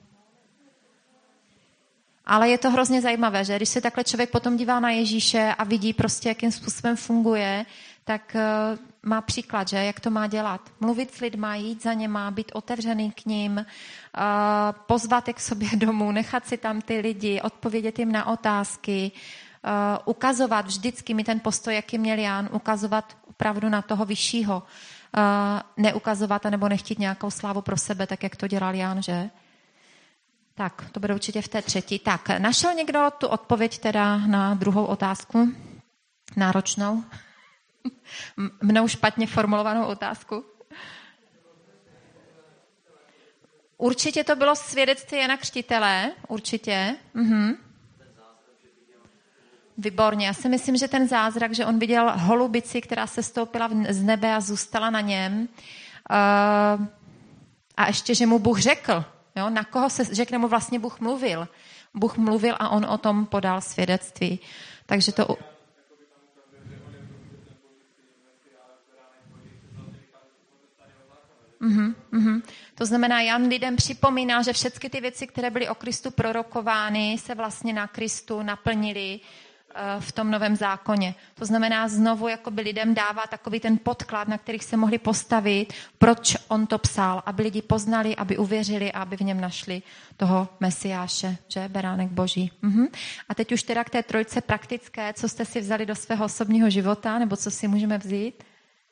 Ale je to hrozně zajímavé, že když se takhle člověk potom dívá na Ježíše a vidí prostě, jakým způsobem funguje, tak má příklad, že jak to má dělat. Mluvit s lidma, jít za něma, být otevřený k ním, pozvat je k sobě domů, nechat si tam ty lidi, odpovědět jim na otázky, ukazovat vždycky mi ten postoj, jaký měl Jan, ukazovat opravdu na toho vyššího. Neukazovat anebo nechtít nějakou slávu pro sebe, tak jak to dělal Jan, že? Tak, to bude určitě v té třetí. Tak, našel někdo tu odpověď teda na druhou otázku? Náročnou? Mnou špatně formulovanou otázku? Určitě to bylo svědectví Jana Křtitele, určitě. Výborně, já si myslím, že ten zázrak, že on viděl holubici, která se stoupila z nebe a zůstala na něm. A ještě, že mu Bůh řekl, jo, na koho se řekne mu vlastně Bůh mluvil. Bůh mluvil a on o tom podal svědectví. Takže to... To znamená, Jan lidem připomínal, že všechny ty věci, které byly o Kristu prorokovány, se vlastně na Kristu naplnily v tom novém zákoně. To znamená, znovu jakoby lidem dává takový ten podklad, na kterých se mohli postavit, proč on to psal, aby lidi poznali, aby uvěřili a aby v něm našli toho Mesiáše, že? Beránek Boží. A teď už teda k té trojce praktické, co jste si vzali do svého osobního života, nebo co si můžeme vzít?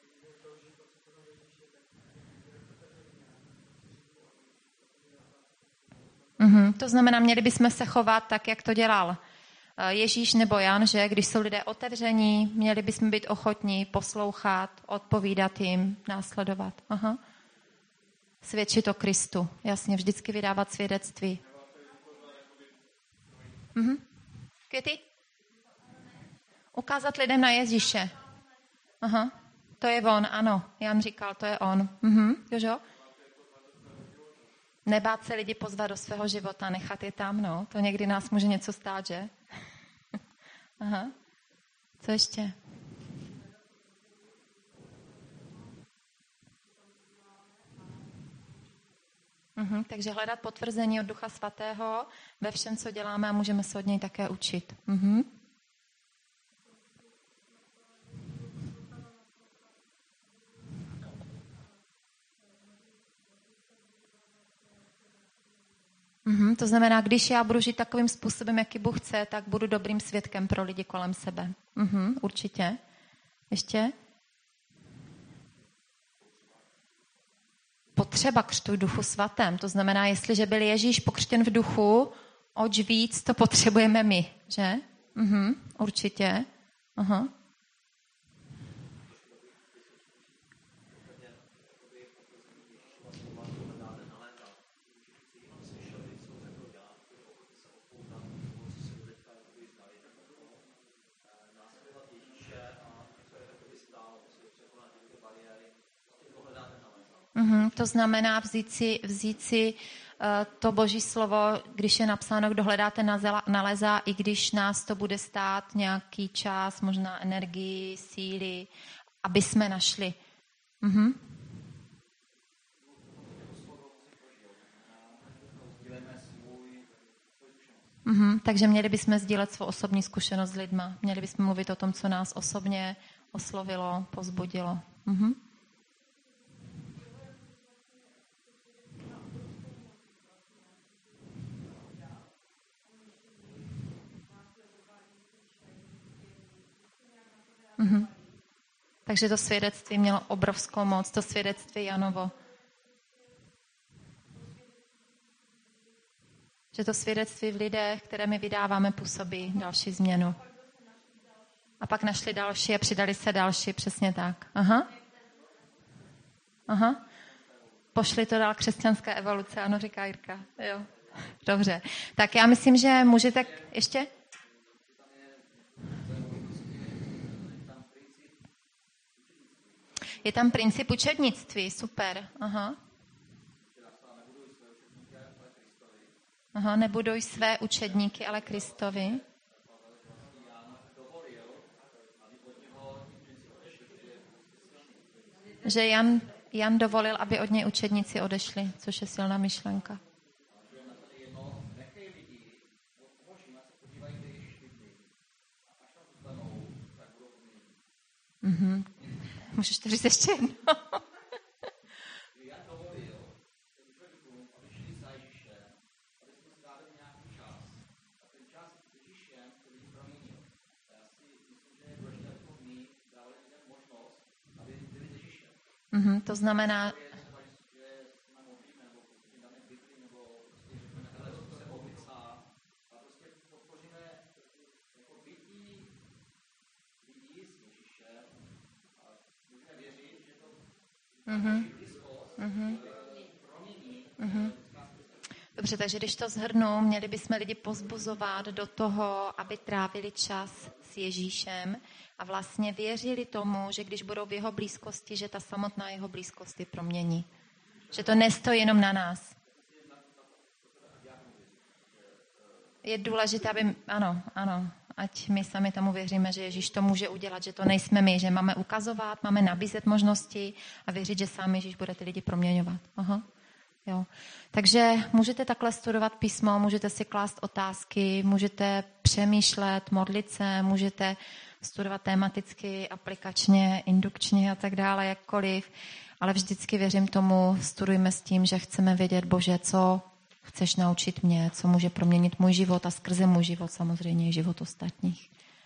To znamená, měli bychom se chovat tak, jak to dělal Ježíš nebo Jan, že když jsou lidé otevření, měli bychom být ochotní poslouchat, odpovídat jim, následovat. Svědčit o Kristu. Jasně, vždycky vydávat svědectví. Květy? Ukázat lidem na Ježíše. To je on, ano. Jan říkal, to je on. Jožo? Nebát se lidi pozvat do svého života, nechat je tam, no. To někdy nás může něco stát, že? Co ještě? Takže hledat potvrzení od Ducha Svatého ve všem, co děláme a můžeme se od něj také učit. To znamená, když já budu žít takovým způsobem, jaký Bůh chce, tak budu dobrým svědkem pro lidi kolem sebe. Určitě. Ještě? Potřeba křtu v Duchu Svatém. To znamená, jestliže byl Ježíš pokřtěn v duchu, oč víc to potřebujeme my, že? Určitě. To znamená vzít si to Boží slovo, když je napsáno, kdo hledáte, nalezá, i když nás to bude stát nějaký čas, možná energii, síly, aby jsme našli. Takže měli bychom sdílet svou osobní zkušenost s lidma. Měli bychom mluvit o tom, co nás osobně oslovilo, povzbudilo. Takže to svědectví mělo obrovskou moc, to svědectví Janovo. Že to svědectví v lidech, které my vydáváme, působí další změnu. A pak našli další a přidali se další, přesně tak. Pošli to dál křesťanská evoluce, ano, říká Jirka. Jo. Dobře. Tak já myslím, že můžete ještě... Je tam princip učednictví, super. Nebuduj své učedníky, ale Kristovi. Že Jan dovolil, aby od něj učedníci odešli, což je silná myšlenka. Můžeš to říct ještě jednou? To znamená... Dobře, takže když to shrnu, měli bychom lidi pozbuzovat do toho, aby trávili čas s Ježíšem a vlastně věřili tomu, že když budou v jeho blízkosti, že ta samotná jeho blízkost je promění. Že to nestojí jenom na nás. Je důležité, aby... Ano, ať my sami tomu věříme, že Ježíš to může udělat, že to nejsme my, že máme ukazovat, máme nabízet možnosti a věřit, že sám Ježíš bude ty lidi proměňovat. Aha. Jo. Takže můžete takhle studovat písmo, můžete si klást otázky, můžete přemýšlet, modlit se, můžete studovat tematicky, aplikačně, indukčně a tak dále, jakkoliv, ale vždycky věřím tomu, studujme s tím, že chceme vědět, Bože, co chceš naučit mě, co může proměnit můj život a skrze můj život samozřejmě i život ostatních.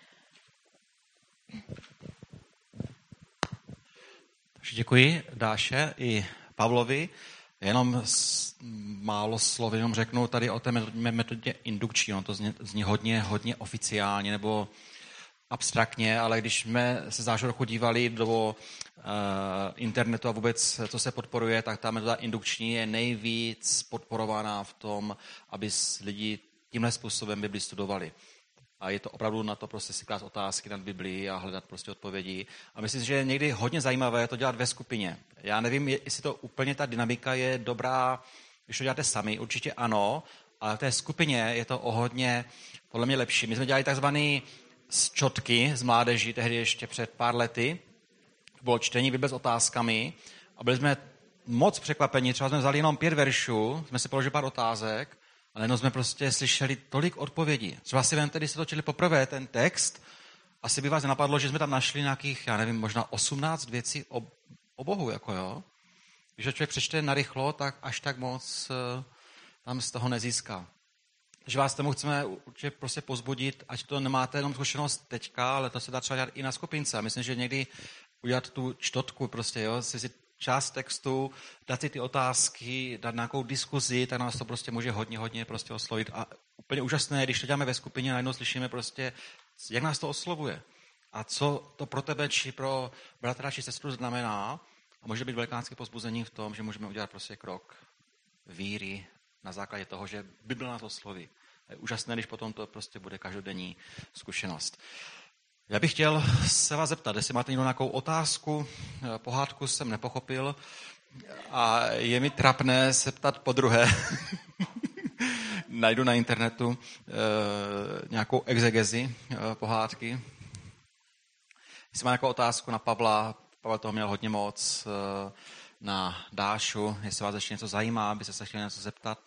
Takže děkuji Dáše i Pavlovi. Jenom málo slov jenom řeknu tady o té metodě indukční. To zní hodně oficiálně nebo abstraktně, ale když jsme se zášrochu dívali do internetu a vůbec, co se podporuje, tak ta metoda indukční je nejvíc podporovaná v tom, aby lidi tímhle způsobem Bibli studovali. A je to opravdu na to prostě si klást otázky nad Biblii a hledat prostě odpovědi. A myslím si, že je někdy hodně zajímavé to dělat ve skupině. Já nevím, jestli to úplně ta dynamika je dobrá, když to děláte sami, určitě ano, ale v té skupině je to o hodně podle mě lepší. My jsme dělali takzvaný čotky z mládeží, tehdy ještě před pár lety. Bylo čtení Bible s otázkami a byli jsme moc překvapení. Třeba jsme vzali jenom 5 veršů, jsme si položili pár otázek, ale jenom jsme prostě slyšeli tolik odpovědí. Třeba si vemte, když jste to četli poprvé, ten text, asi by vás nenapadlo, že jsme tam našli nějakých, já nevím, možná 18 věcí o Bohu, jako jo. Když to člověk přečte narychlo, tak až tak moc tam z toho nezíská. Takže vás tomu chceme určitě prostě pozbudit, ať to nemáte jenom zkušenost teďka, ale to se dá třeba dělat i na skupince. Myslím, že někdy udělat tu čtotku prostě, jo, si část textu, dát si ty otázky, dát nějakou diskuzi, tak nás to prostě může hodně prostě oslovit. A úplně úžasné, když to děláme ve skupině, najednou slyšíme prostě, jak nás to oslovuje. A co to pro tebe, či pro bratra, či sestru znamená. A může být velikánské povzbuzení v tom, že můžeme udělat prostě krok víry na základě toho, že Bible nás osloví. Je úžasné, když potom to prostě bude každodenní zkušenost. Já bych chtěl se vás zeptat, jestli máte někdo nějakou otázku, pohádku jsem nepochopil a je mi trapné se ptat podruhé. Najdu na internetu nějakou exegezi pohádky. Jestli má nějakou otázku na Pavla, Pavel toho měl hodně moc, na Dášu, jestli vás ještě něco zajímá, aby se chtěli něco zeptat.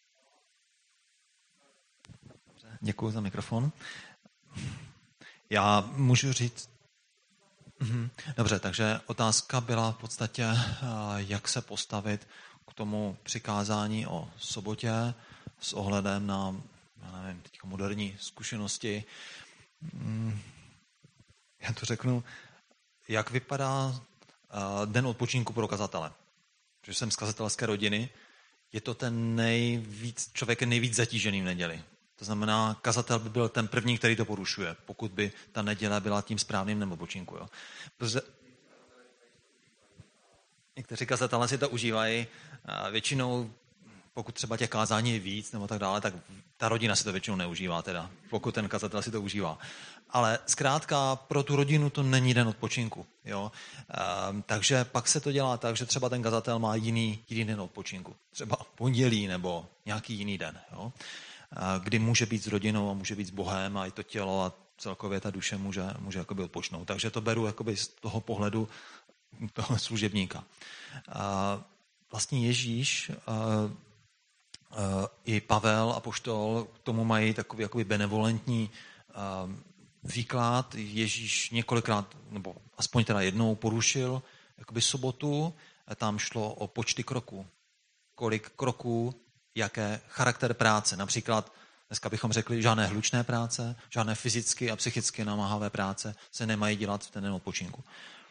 Děkuji za mikrofon. Já můžu říct... Dobře, takže otázka byla v podstatě, jak se postavit k tomu přikázání o sobotě s ohledem na, já nevím, teďka moderní zkušenosti. Já to řeknu, jak vypadá den odpočinku pro kazatele. Protože jsem z kazatelské rodiny, je to ten člověk je nejvíc zatížený v neděli. To znamená, kazatel by byl ten první, který to porušuje, pokud by ta neděle byla tím správným dnem odpočinku. Jo. Protože někteří kazatelé si to užívají, většinou, pokud třeba těch kázání je víc nebo tak dále, tak ta rodina si to většinou neužívá, teda, pokud ten kazatel si to užívá. Ale zkrátka pro tu rodinu to není den odpočinku. Jo. Takže pak se to dělá tak, že třeba ten kazatel má jiný den odpočinku. Třeba pondělí nebo nějaký jiný den. Jo. Kdy může být s rodinou a může být s Bohem a i to tělo a celkově ta duše může jakoby odpočnout. Takže to beru jakoby z toho pohledu toho služebníka. Vlastně Ježíš i Pavel apoštol k tomu mají takový jakoby benevolentní výklad. Ježíš několikrát, nebo aspoň teda jednou porušil jakoby sobotu. Tam šlo o počty kroků. Kolik kroků, jaké charakter práce. Například dneska bychom řekli, žádné hlučné práce, žádné fyzicky a psychicky namáhavé práce se nemají dělat v ten den odpočinku.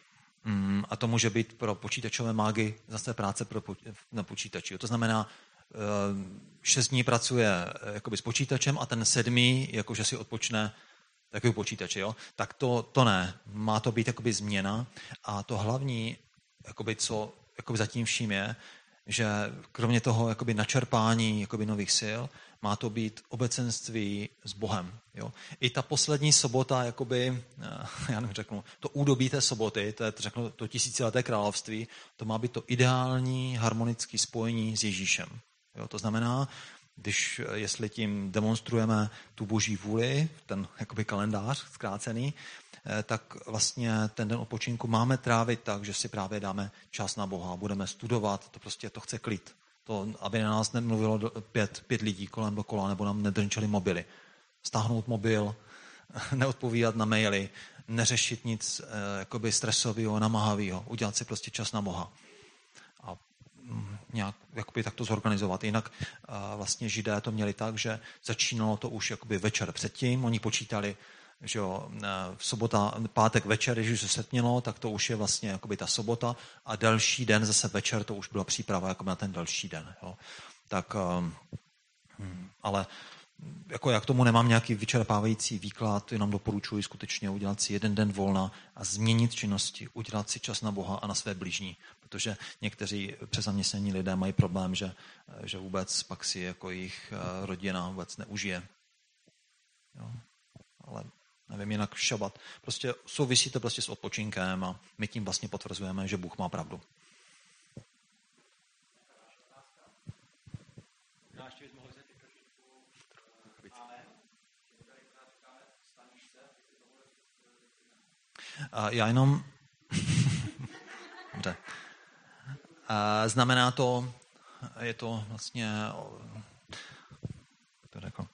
A to může být pro počítačové mágy zase práce na počítači. To znamená, 6 dní pracuje jakoby s počítačem a ten 7, jakože si odpočne takový počítače. Jo? Tak to ne. Má to být jakoby změna. A to hlavní, jakoby, co jakoby zatím vším je, že kromě toho jakoby načerpání jakoby nových sil, má to být obecenství s Bohem. Jo? I ta poslední sobota, jakoby, já nevím, řeknu, to údobí té soboty, to tisícileté království, to má být to ideální harmonické spojení s Ježíšem. Jo? To znamená, jestli tím demonstrujeme tu boží vůli, ten jakoby kalendář zkrácený, tak vlastně ten den odpočinku máme trávit tak, že si právě dáme čas na Boha, budeme studovat, to chce klid. To, aby na nás nemluvilo 5 lidí kolem dokola, nebo nám nedrnčeli mobily. Stáhnout mobil, neodpovídat na maily, neřešit nic jakoby stresového, namáhavého, udělat si prostě čas na Boha. A nějak jakoby takto zorganizovat. Jinak vlastně Židé to měli tak, že začínalo to už jakoby večer předtím, oni počítali, že jo, pátek večer, když se setmělo, tak to už je vlastně jakoby ta sobota a další den zase večer, to už byla příprava jakoby na ten další den. Jo. Tak, ale jako já k tomu nemám nějaký vyčerpávající výklad, jenom doporučuji skutečně udělat si 1 den volna a změnit činnosti, udělat si čas na Boha a na své bližní, protože někteří přezaměstnaní lidé mají problém, že vůbec pak si jako jejich rodina vůbec neužije. Jo. Ale nevím, jinak šabat. Prostě souvisí to prostě s odpočinkem a my tím vlastně potvrzujeme, že Bůh má pravdu. Já jenom... Dobře. Znamená to, je to vlastně... To řekl.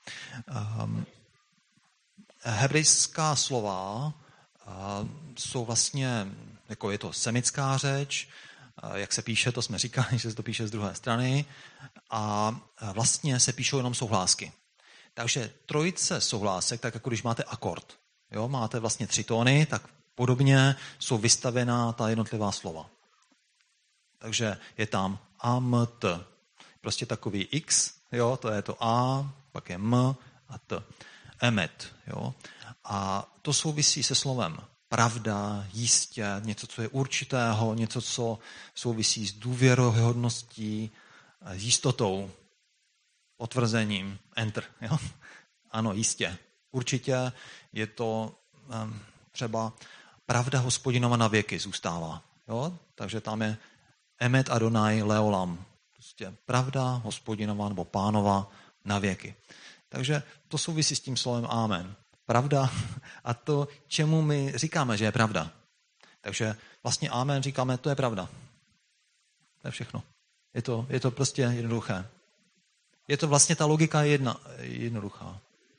Hebrejská slova jsou vlastně, jako je to semitská řeč, jak se píše, to jsme říkali, že se to píše z druhé strany, a vlastně se píšou jenom souhlásky. Takže trojice souhlásek, tak jako když máte akord, jo, máte vlastně 3 tóny, tak podobně jsou vystavená ta jednotlivá slova. Takže je tam A, M, T. Prostě takový X, jo, to je to A, pak je M a T. Emet, jo. A to souvisí se slovem pravda, jistě, něco, co je určitého, něco, co souvisí s důvěryhodností, s jistotou, potvrzením, enter. Jo? Ano, jistě. Určitě je to třeba pravda Hospodinova na věky zůstává. Jo? Takže tam je Emet Adonai Leolam. Prostě pravda Hospodinova nebo Pánova na věky. Takže to souvisí s tím slovem amen. Pravda a to, čemu my říkáme, že je pravda. Takže vlastně amen říkáme, to je pravda. To je všechno. Je to prostě jednoduché. Je to vlastně ta logika jednoduchá.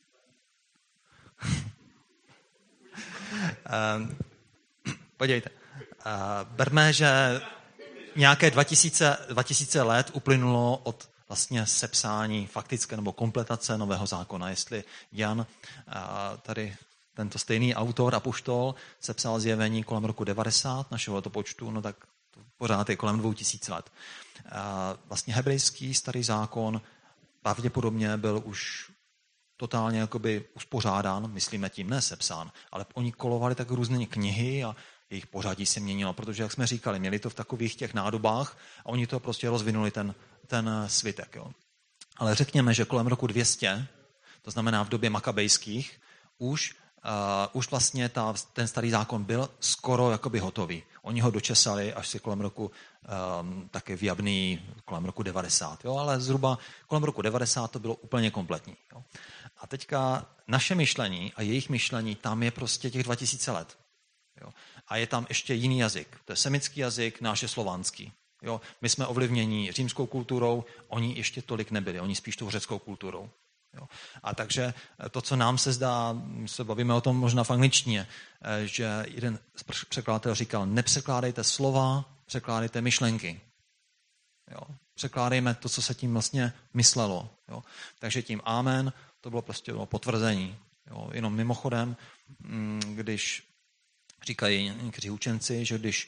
Podívejte. Berme, že nějaké 2000 let uplynulo od vlastně sepsání faktické nebo kompletace Nového zákona. Jestli Jan, tady tento stejný autor, apoštol, sepsal Zjevení kolem roku 90 našeho letopočtu, no tak to pořád je kolem 2000 let. Vlastně hebrejský starý zákon pravděpodobně byl už totálně jakoby uspořádán, myslíme tím, ne sepsán, ale oni kolovali tak různé knihy a jejich pořadí se měnilo, protože, jak jsme říkali, měli to v takových těch nádobách a oni to prostě rozvinuli ten svitek. Jo. Ale řekněme, že kolem roku 200, to znamená v době makabejských, už vlastně ten starý zákon byl skoro jakoby hotový. Oni ho dočesali až si kolem roku taky v Jabný, kolem roku 90. Jo, ale zhruba kolem roku 90 to bylo úplně kompletní. Jo. A teďka naše myšlení a jejich myšlení, tam je prostě těch 2000 let. Jo. A je tam ještě jiný jazyk. To je semitský jazyk, náš je slovanský. Jo. My jsme ovlivněni římskou kulturou, oni ještě tolik nebyli, oni spíš tou řeckou kulturou. Jo. A takže to, co nám se zdá, se bavíme o tom možná v angličtině, že jeden překladatel říkal, nepřekládejte slova, překládejte myšlenky. Jo. Překládejme to, co se tím vlastně myslelo. Jo. Takže tím amen, to bylo prostě potvrzení. Jo. Jenom mimochodem, když říkají někteří učenci, že když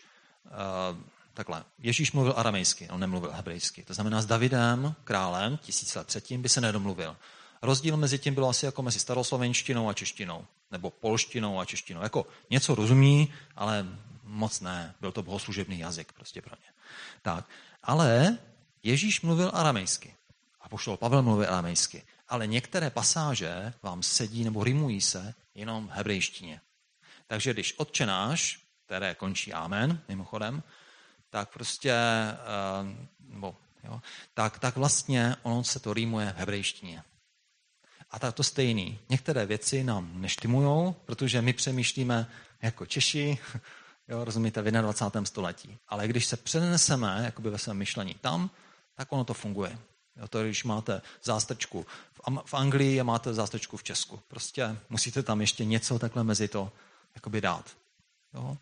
takhle, Ježíš mluvil aramejsky, on nemluvil hebrejsky. To znamená, s Davidem, králem, 1000 let předtím, by se nedomluvil. Rozdíl mezi tím bylo asi jako mezi staroslovenštinou a češtinou, nebo polštinou a češtinou. Jako něco rozumí, ale moc ne. Byl to bohoslužebný jazyk prostě pro ně. Tak, ale Ježíš mluvil aramejsky. Apoštol Pavel mluvil aramejsky. Ale některé pasáže vám sedí nebo rimují se jenom v hebrejštině. Takže když Otče náš, které končí amen, mimochodem, tak prostě, tak vlastně ono se to rýmuje v hebrejštině. A tak to stejný. Některé věci nám neštimujou, protože my přemýšlíme jako Češi, jo, rozumíte, v 21. století. Ale když se přeneseme jakoby ve svém myšlení tam, tak ono to funguje. Jo, to když máte zástrčku v Anglii a máte zástrčku v Česku. Prostě musíte tam ještě něco takhle mezi to jakoby dát. Jo?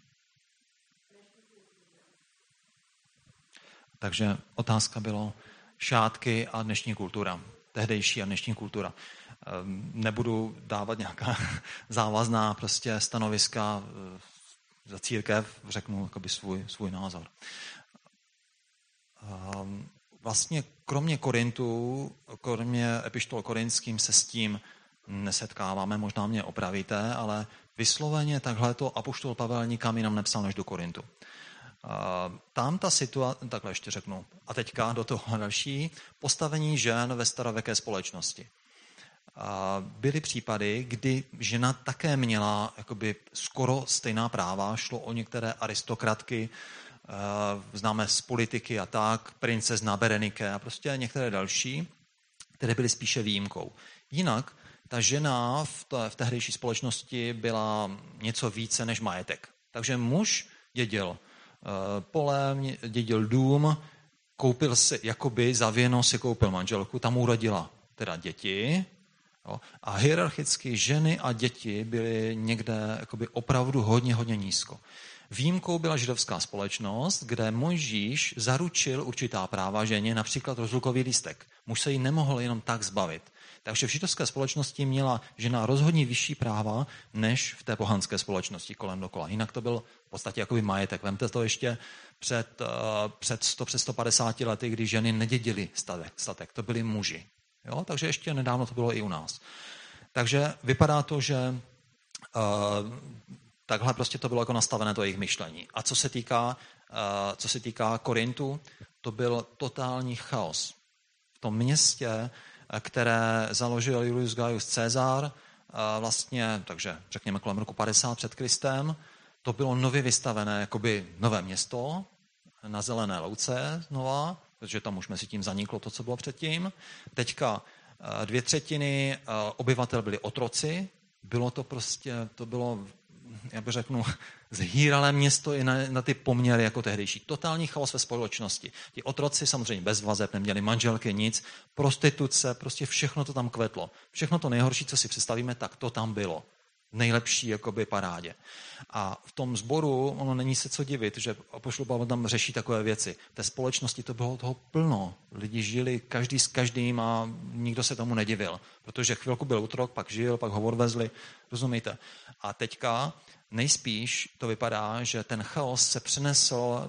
Takže otázka bylo šátky a dnešní kultura. Tehdejší a dnešní kultura. Nebudu dávat nějaká závazná prostě stanoviska za církev, řeknu jakoby svůj názor. Vlastně kromě Korintu, kromě epištol korinským se s tím nesetkáváme, možná mě opravíte, ale vysloveně takhle to apoštol Pavel nikam jinam nepsal než do Korintu. Tam ta situace, takhle ještě řeknu, a teďka do toho další, postavení žen ve starověké společnosti. Byly případy, kdy žena také měla jakoby skoro stejná práva, šlo o některé aristokratky, známe z politiky a tak, princezna Berenike a prostě některé další, které byly spíše výjimkou. Jinak ta žena v tehdejší společnosti byla něco více než majetek. Takže muž dědil pole, dědil dům, koupil si, jakoby zavěno si koupil manželku, tam urodila teda děti, jo, a hierarchicky ženy a děti byly někde jakoby opravdu hodně nízko. Výjimkou byla židovská společnost, kde Mojžíš zaručil určitá práva ženě, například rozlukový lístek. Muž se jí nemohl jenom tak zbavit. Takže v židovské společnosti měla žena rozhodně vyšší práva, než v té pohanské společnosti kolem dokola. Jinak to byl v podstatě jakoby majetek. Vemte to ještě před 150 lety, kdy ženy nedědily statek. To byli muži. Jo? Takže ještě nedávno to bylo i u nás. Takže vypadá to, že takhle prostě to bylo jako nastavené to jejich myšlení. A co se týká Korintu, to byl totální chaos. V tom městě, které založil Julius Gaius Caesar, vlastně, takže řekněme kolem roku 50 před Kristem, to bylo nově vystavené jakoby nové město na zelené louce znova, protože tam už mezi tím zaniklo to, co bylo předtím. Teďka 2/3 obyvatel byli otroci, to bylo, já bych řeknu, zhýralé město i na ty poměry jako tehdejší. Totální chaos ve společnosti. Ti otroci samozřejmě bez vazeb, neměli manželky, nic, prostituce, prostě všechno to tam kvetlo. Všechno to nejhorší, co si představíme, tak to tam bylo. Nejlepší jakoby parádě. A v tom sboru ono není se co divit, že apoštol Pavel tam řeší takové věci. V té společnosti to bylo toho plno. Lidi žili každý s každým a nikdo se tomu nedivil. Protože chvilku byl útrok, pak žil, pak ho odvezli. Rozumíte? A teďka nejspíš to vypadá, že ten chaos se přenesl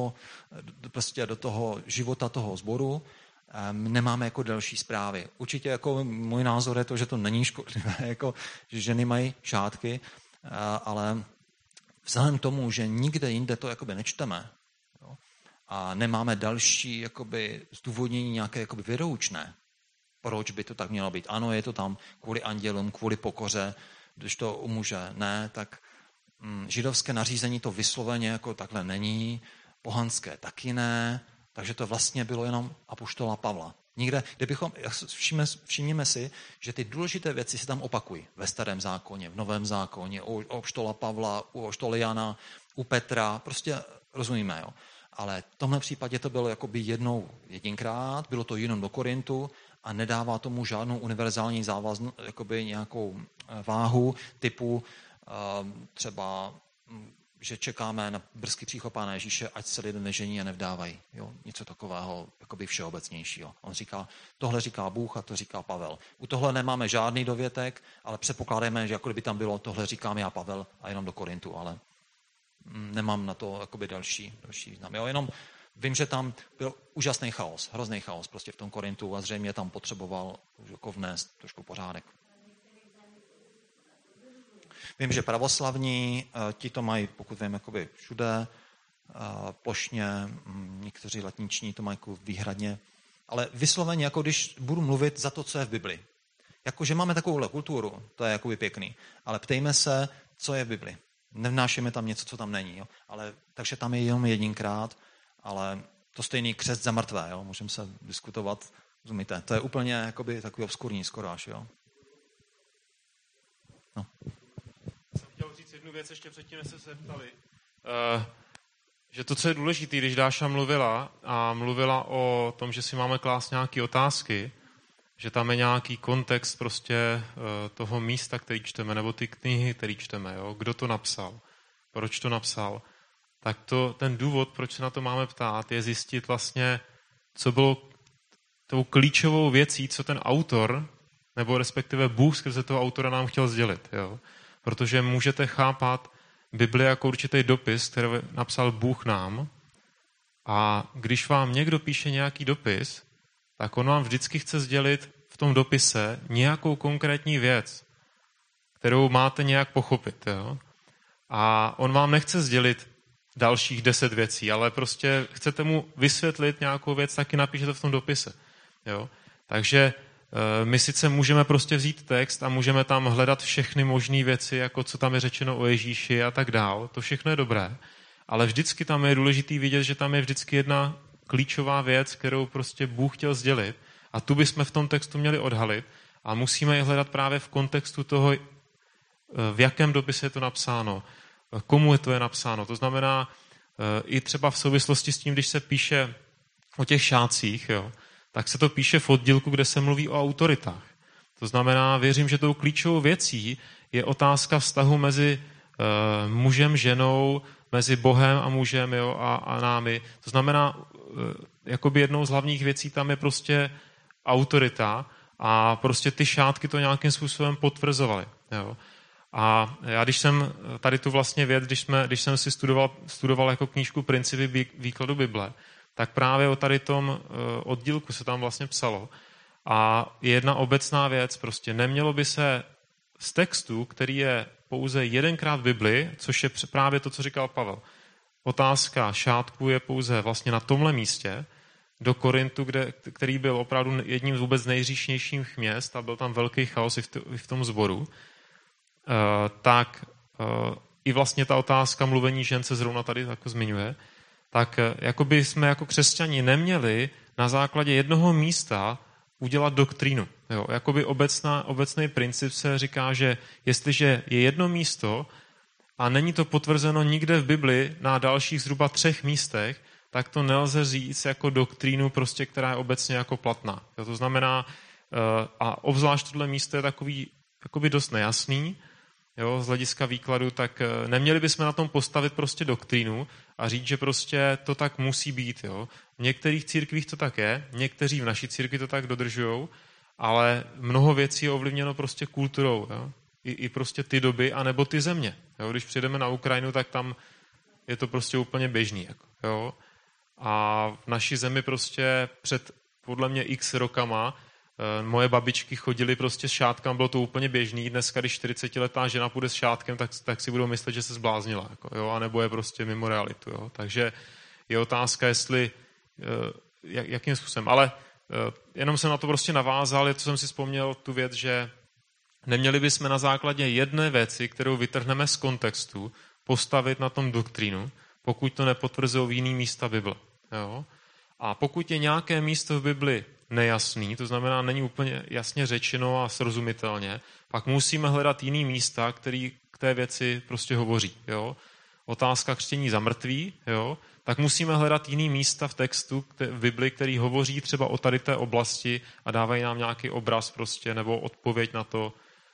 do toho života toho sboru. Nemáme jako další zprávy. Určitě jako můj názor je to, že to není škodlivé, jako, že ženy mají šátky, ale vzhledem k tomu, že nikde jinde to jakoby nečteme, jo, a nemáme další jakoby zdůvodnění nějaké jakoby věroučné, proč by to tak mělo být. Ano, je to tam kvůli andělům, kvůli pokoře, když to u muže ne, tak židovské nařízení to vysloveně jako takhle není, pohanské taky ne, takže to vlastně bylo jenom apoštola Pavla. Nikde, všimněme si, že ty důležité věci se tam opakují ve Starém zákoně, v Novém zákoně, u apoštola Pavla, u apoštola Jana, u Petra, prostě rozumíme, jo. Ale v tomhle případě to bylo jakoby jedinkrát, bylo to jenom do Korintu a nedává tomu žádnou univerzální závaznou, jakoby nějakou váhu typu třeba, že čekáme na brzký příchod Pána Ježíše, ať se lidé nežení a nevdávají. Jo? Něco takového jakoby všeobecnějšího. On říká, tohle říká Bůh a to říká Pavel. U tohle nemáme žádný dovětek, ale předpokládáme, že jako kdyby tam bylo, tohle říkám já Pavel a jenom do Korintu, ale nemám na to jakoby další význam. Jo, jenom vím, že tam byl úžasný chaos, hrozný chaos prostě v tom Korintu a zřejmě tam potřeboval už jako vnést trošku pořádek. Vím, že pravoslavní, ti to mají, pokud vím, jakoby všude, plošně, někteří letniční to mají jako výhradně, ale vysloveně, jako když budu mluvit za to, co je v Bibli. Jakože máme takovouhle kulturu, to je jakoby pěkný, ale ptejme se, co je v Bibli. Nevnášíme tam něco, co tam není. Jo? Takže tam je jenom jedinkrát, ale to stejný křest za mrtvé, jo? Můžeme se diskutovat, rozumíte? To je úplně jakoby takový obskurní skoro až, jo? No. Jsem chtěl říct jednu věc ještě předtím, než se ptali. Že to, co je důležité, když Dáša mluvila o tom, že si máme klást nějaké otázky, že tam je nějaký kontext prostě toho místa, který čteme, nebo ty knihy, který čteme, jo? Kdo to napsal, proč to napsal, tak ten důvod, proč se na to máme ptát, je zjistit vlastně, co bylo tou klíčovou věcí, co ten autor, nebo respektive Bůh skrze toho autora nám chtěl sdělit. Jo? Protože můžete chápat Bibli jako určitý dopis, který napsal Bůh nám, a když vám někdo píše nějaký dopis, tak on vám vždycky chce sdělit v tom dopise nějakou konkrétní věc, kterou máte nějak pochopit. Jo? A on vám nechce sdělit dalších 10 věcí, ale prostě chcete mu vysvětlit nějakou věc, taky napíšete v tom dopise. Jo? Takže my sice můžeme prostě vzít text a můžeme tam hledat všechny možné věci, jako co tam je řečeno o Ježíši a tak dál. To všechno je dobré, ale vždycky tam je důležitý vidět, že tam je vždycky jedna klíčová věc, kterou prostě Bůh chtěl sdělit, a tu bychom v tom textu měli odhalit a musíme je hledat právě v kontextu toho, v jakém dopise je to napsáno, komu je to napsáno. To znamená i třeba v souvislosti s tím, když se píše o těch šátcích, jo, tak se to píše v oddílku, kde se mluví o autoritách. To znamená, věřím, že tou klíčovou věcí je otázka vztahu mezi mužem, ženou, mezi Bohem a mužem, jo, a námi. To znamená, jakoby jednou z hlavních věcí tam je prostě autorita a prostě ty šátky to nějakým způsobem potvrzovaly. Jo. A já, když jsem tady tu vlastně věc, když jsem si studoval jako knížku Principy výkladu Bible, tak právě o tady tom oddílku se tam vlastně psalo. A jedna obecná věc, prostě nemělo by se z textu, který je pouze jedenkrát v Bibli, což je právě to, co říkal Pavel. Otázka šátku je pouze vlastně na tomhle místě, do Korintu, který byl opravdu jedním z vůbec nejříšnějších měst a byl tam velký chaos i v tom sboru, tak i vlastně ta otázka mluvení žen se zrovna tady jako zmiňuje, tak jakoby jsme jako křesťani neměli na základě jednoho místa udělat doktrínu. Jo? Jakoby obecný princip se říká, že jestliže je jedno místo a není to potvrzeno nikde v Bibli na dalších zhruba 3 místech, tak to nelze říct jako doktrínu, prostě, která je obecně jako platná. Jo? To znamená, a obzvlášť tohle místo je takový jakoby dost nejasný, jo, z hlediska výkladu, tak neměli bychom na tom postavit prostě doktrínu a říct, že prostě to tak musí být. Jo. V některých církvích to tak je, někteří v naší církvi to tak dodržujou, ale mnoho věcí je ovlivněno prostě kulturou. Jo. I prostě ty doby, anebo ty země. Jo. Když přijedeme na Ukrajinu, tak tam je to prostě úplně běžný. Jako, jo. A v naší zemi prostě před podle mě x rokama moje babičky chodily prostě s šátkama, bylo to úplně běžný. Dneska, když 40letá žena půjde s šátkem, tak si budou myslet, že se zbláznila. Jako, jo? A nebo je prostě mimo realitu. Jo? Takže je otázka, jestli jakým způsobem. Ale jenom jsem na to prostě navázal, co jsem si vzpomněl tu věc, že neměli bychom na základě jedné věci, kterou vytrhneme z kontextu, postavit na tom doktrínu, pokud to nepotvrzují jiný místa Bible. Jo? A pokud je nějaké místo v Bibli nejasný, to znamená, není úplně jasně řečeno a srozumitelně, pak musíme hledat jiný místa, který k té věci prostě hovoří. Jo? Otázka křtění za mrtví, jo? Tak musíme hledat jiný místa v textu v Bibli, který hovoří třeba o tady té oblasti a dávají nám nějaký obraz prostě, nebo odpověď na to,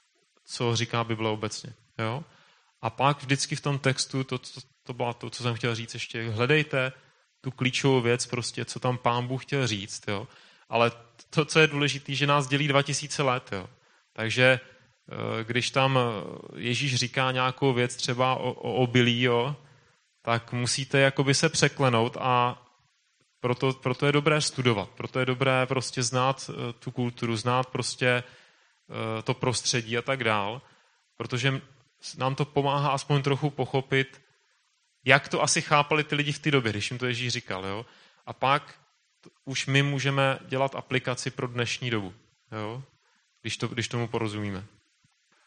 co říká Bible obecně. Jo? A pak vždycky v tom textu, to bylo to, co jsem chtěl říct ještě, hledejte tu klíčovou věc, prostě, co tam Pán Bůh chtěl říct. Jo? Ale to, co je důležité, že nás dělí 2000 let. Jo? Takže když tam Ježíš říká nějakou věc třeba o obilí, jo? tak musíte jakoby se překlenout a proto je dobré studovat, proto je dobré prostě znát tu kulturu, znát prostě to prostředí a tak dál, protože nám to pomáhá aspoň trochu pochopit, jak to asi chápali ty lidi v té době, když jim to Ježíš říkal. Jo? A pak už my můžeme dělat aplikaci pro dnešní dobu, jo? Když tomu porozumíme.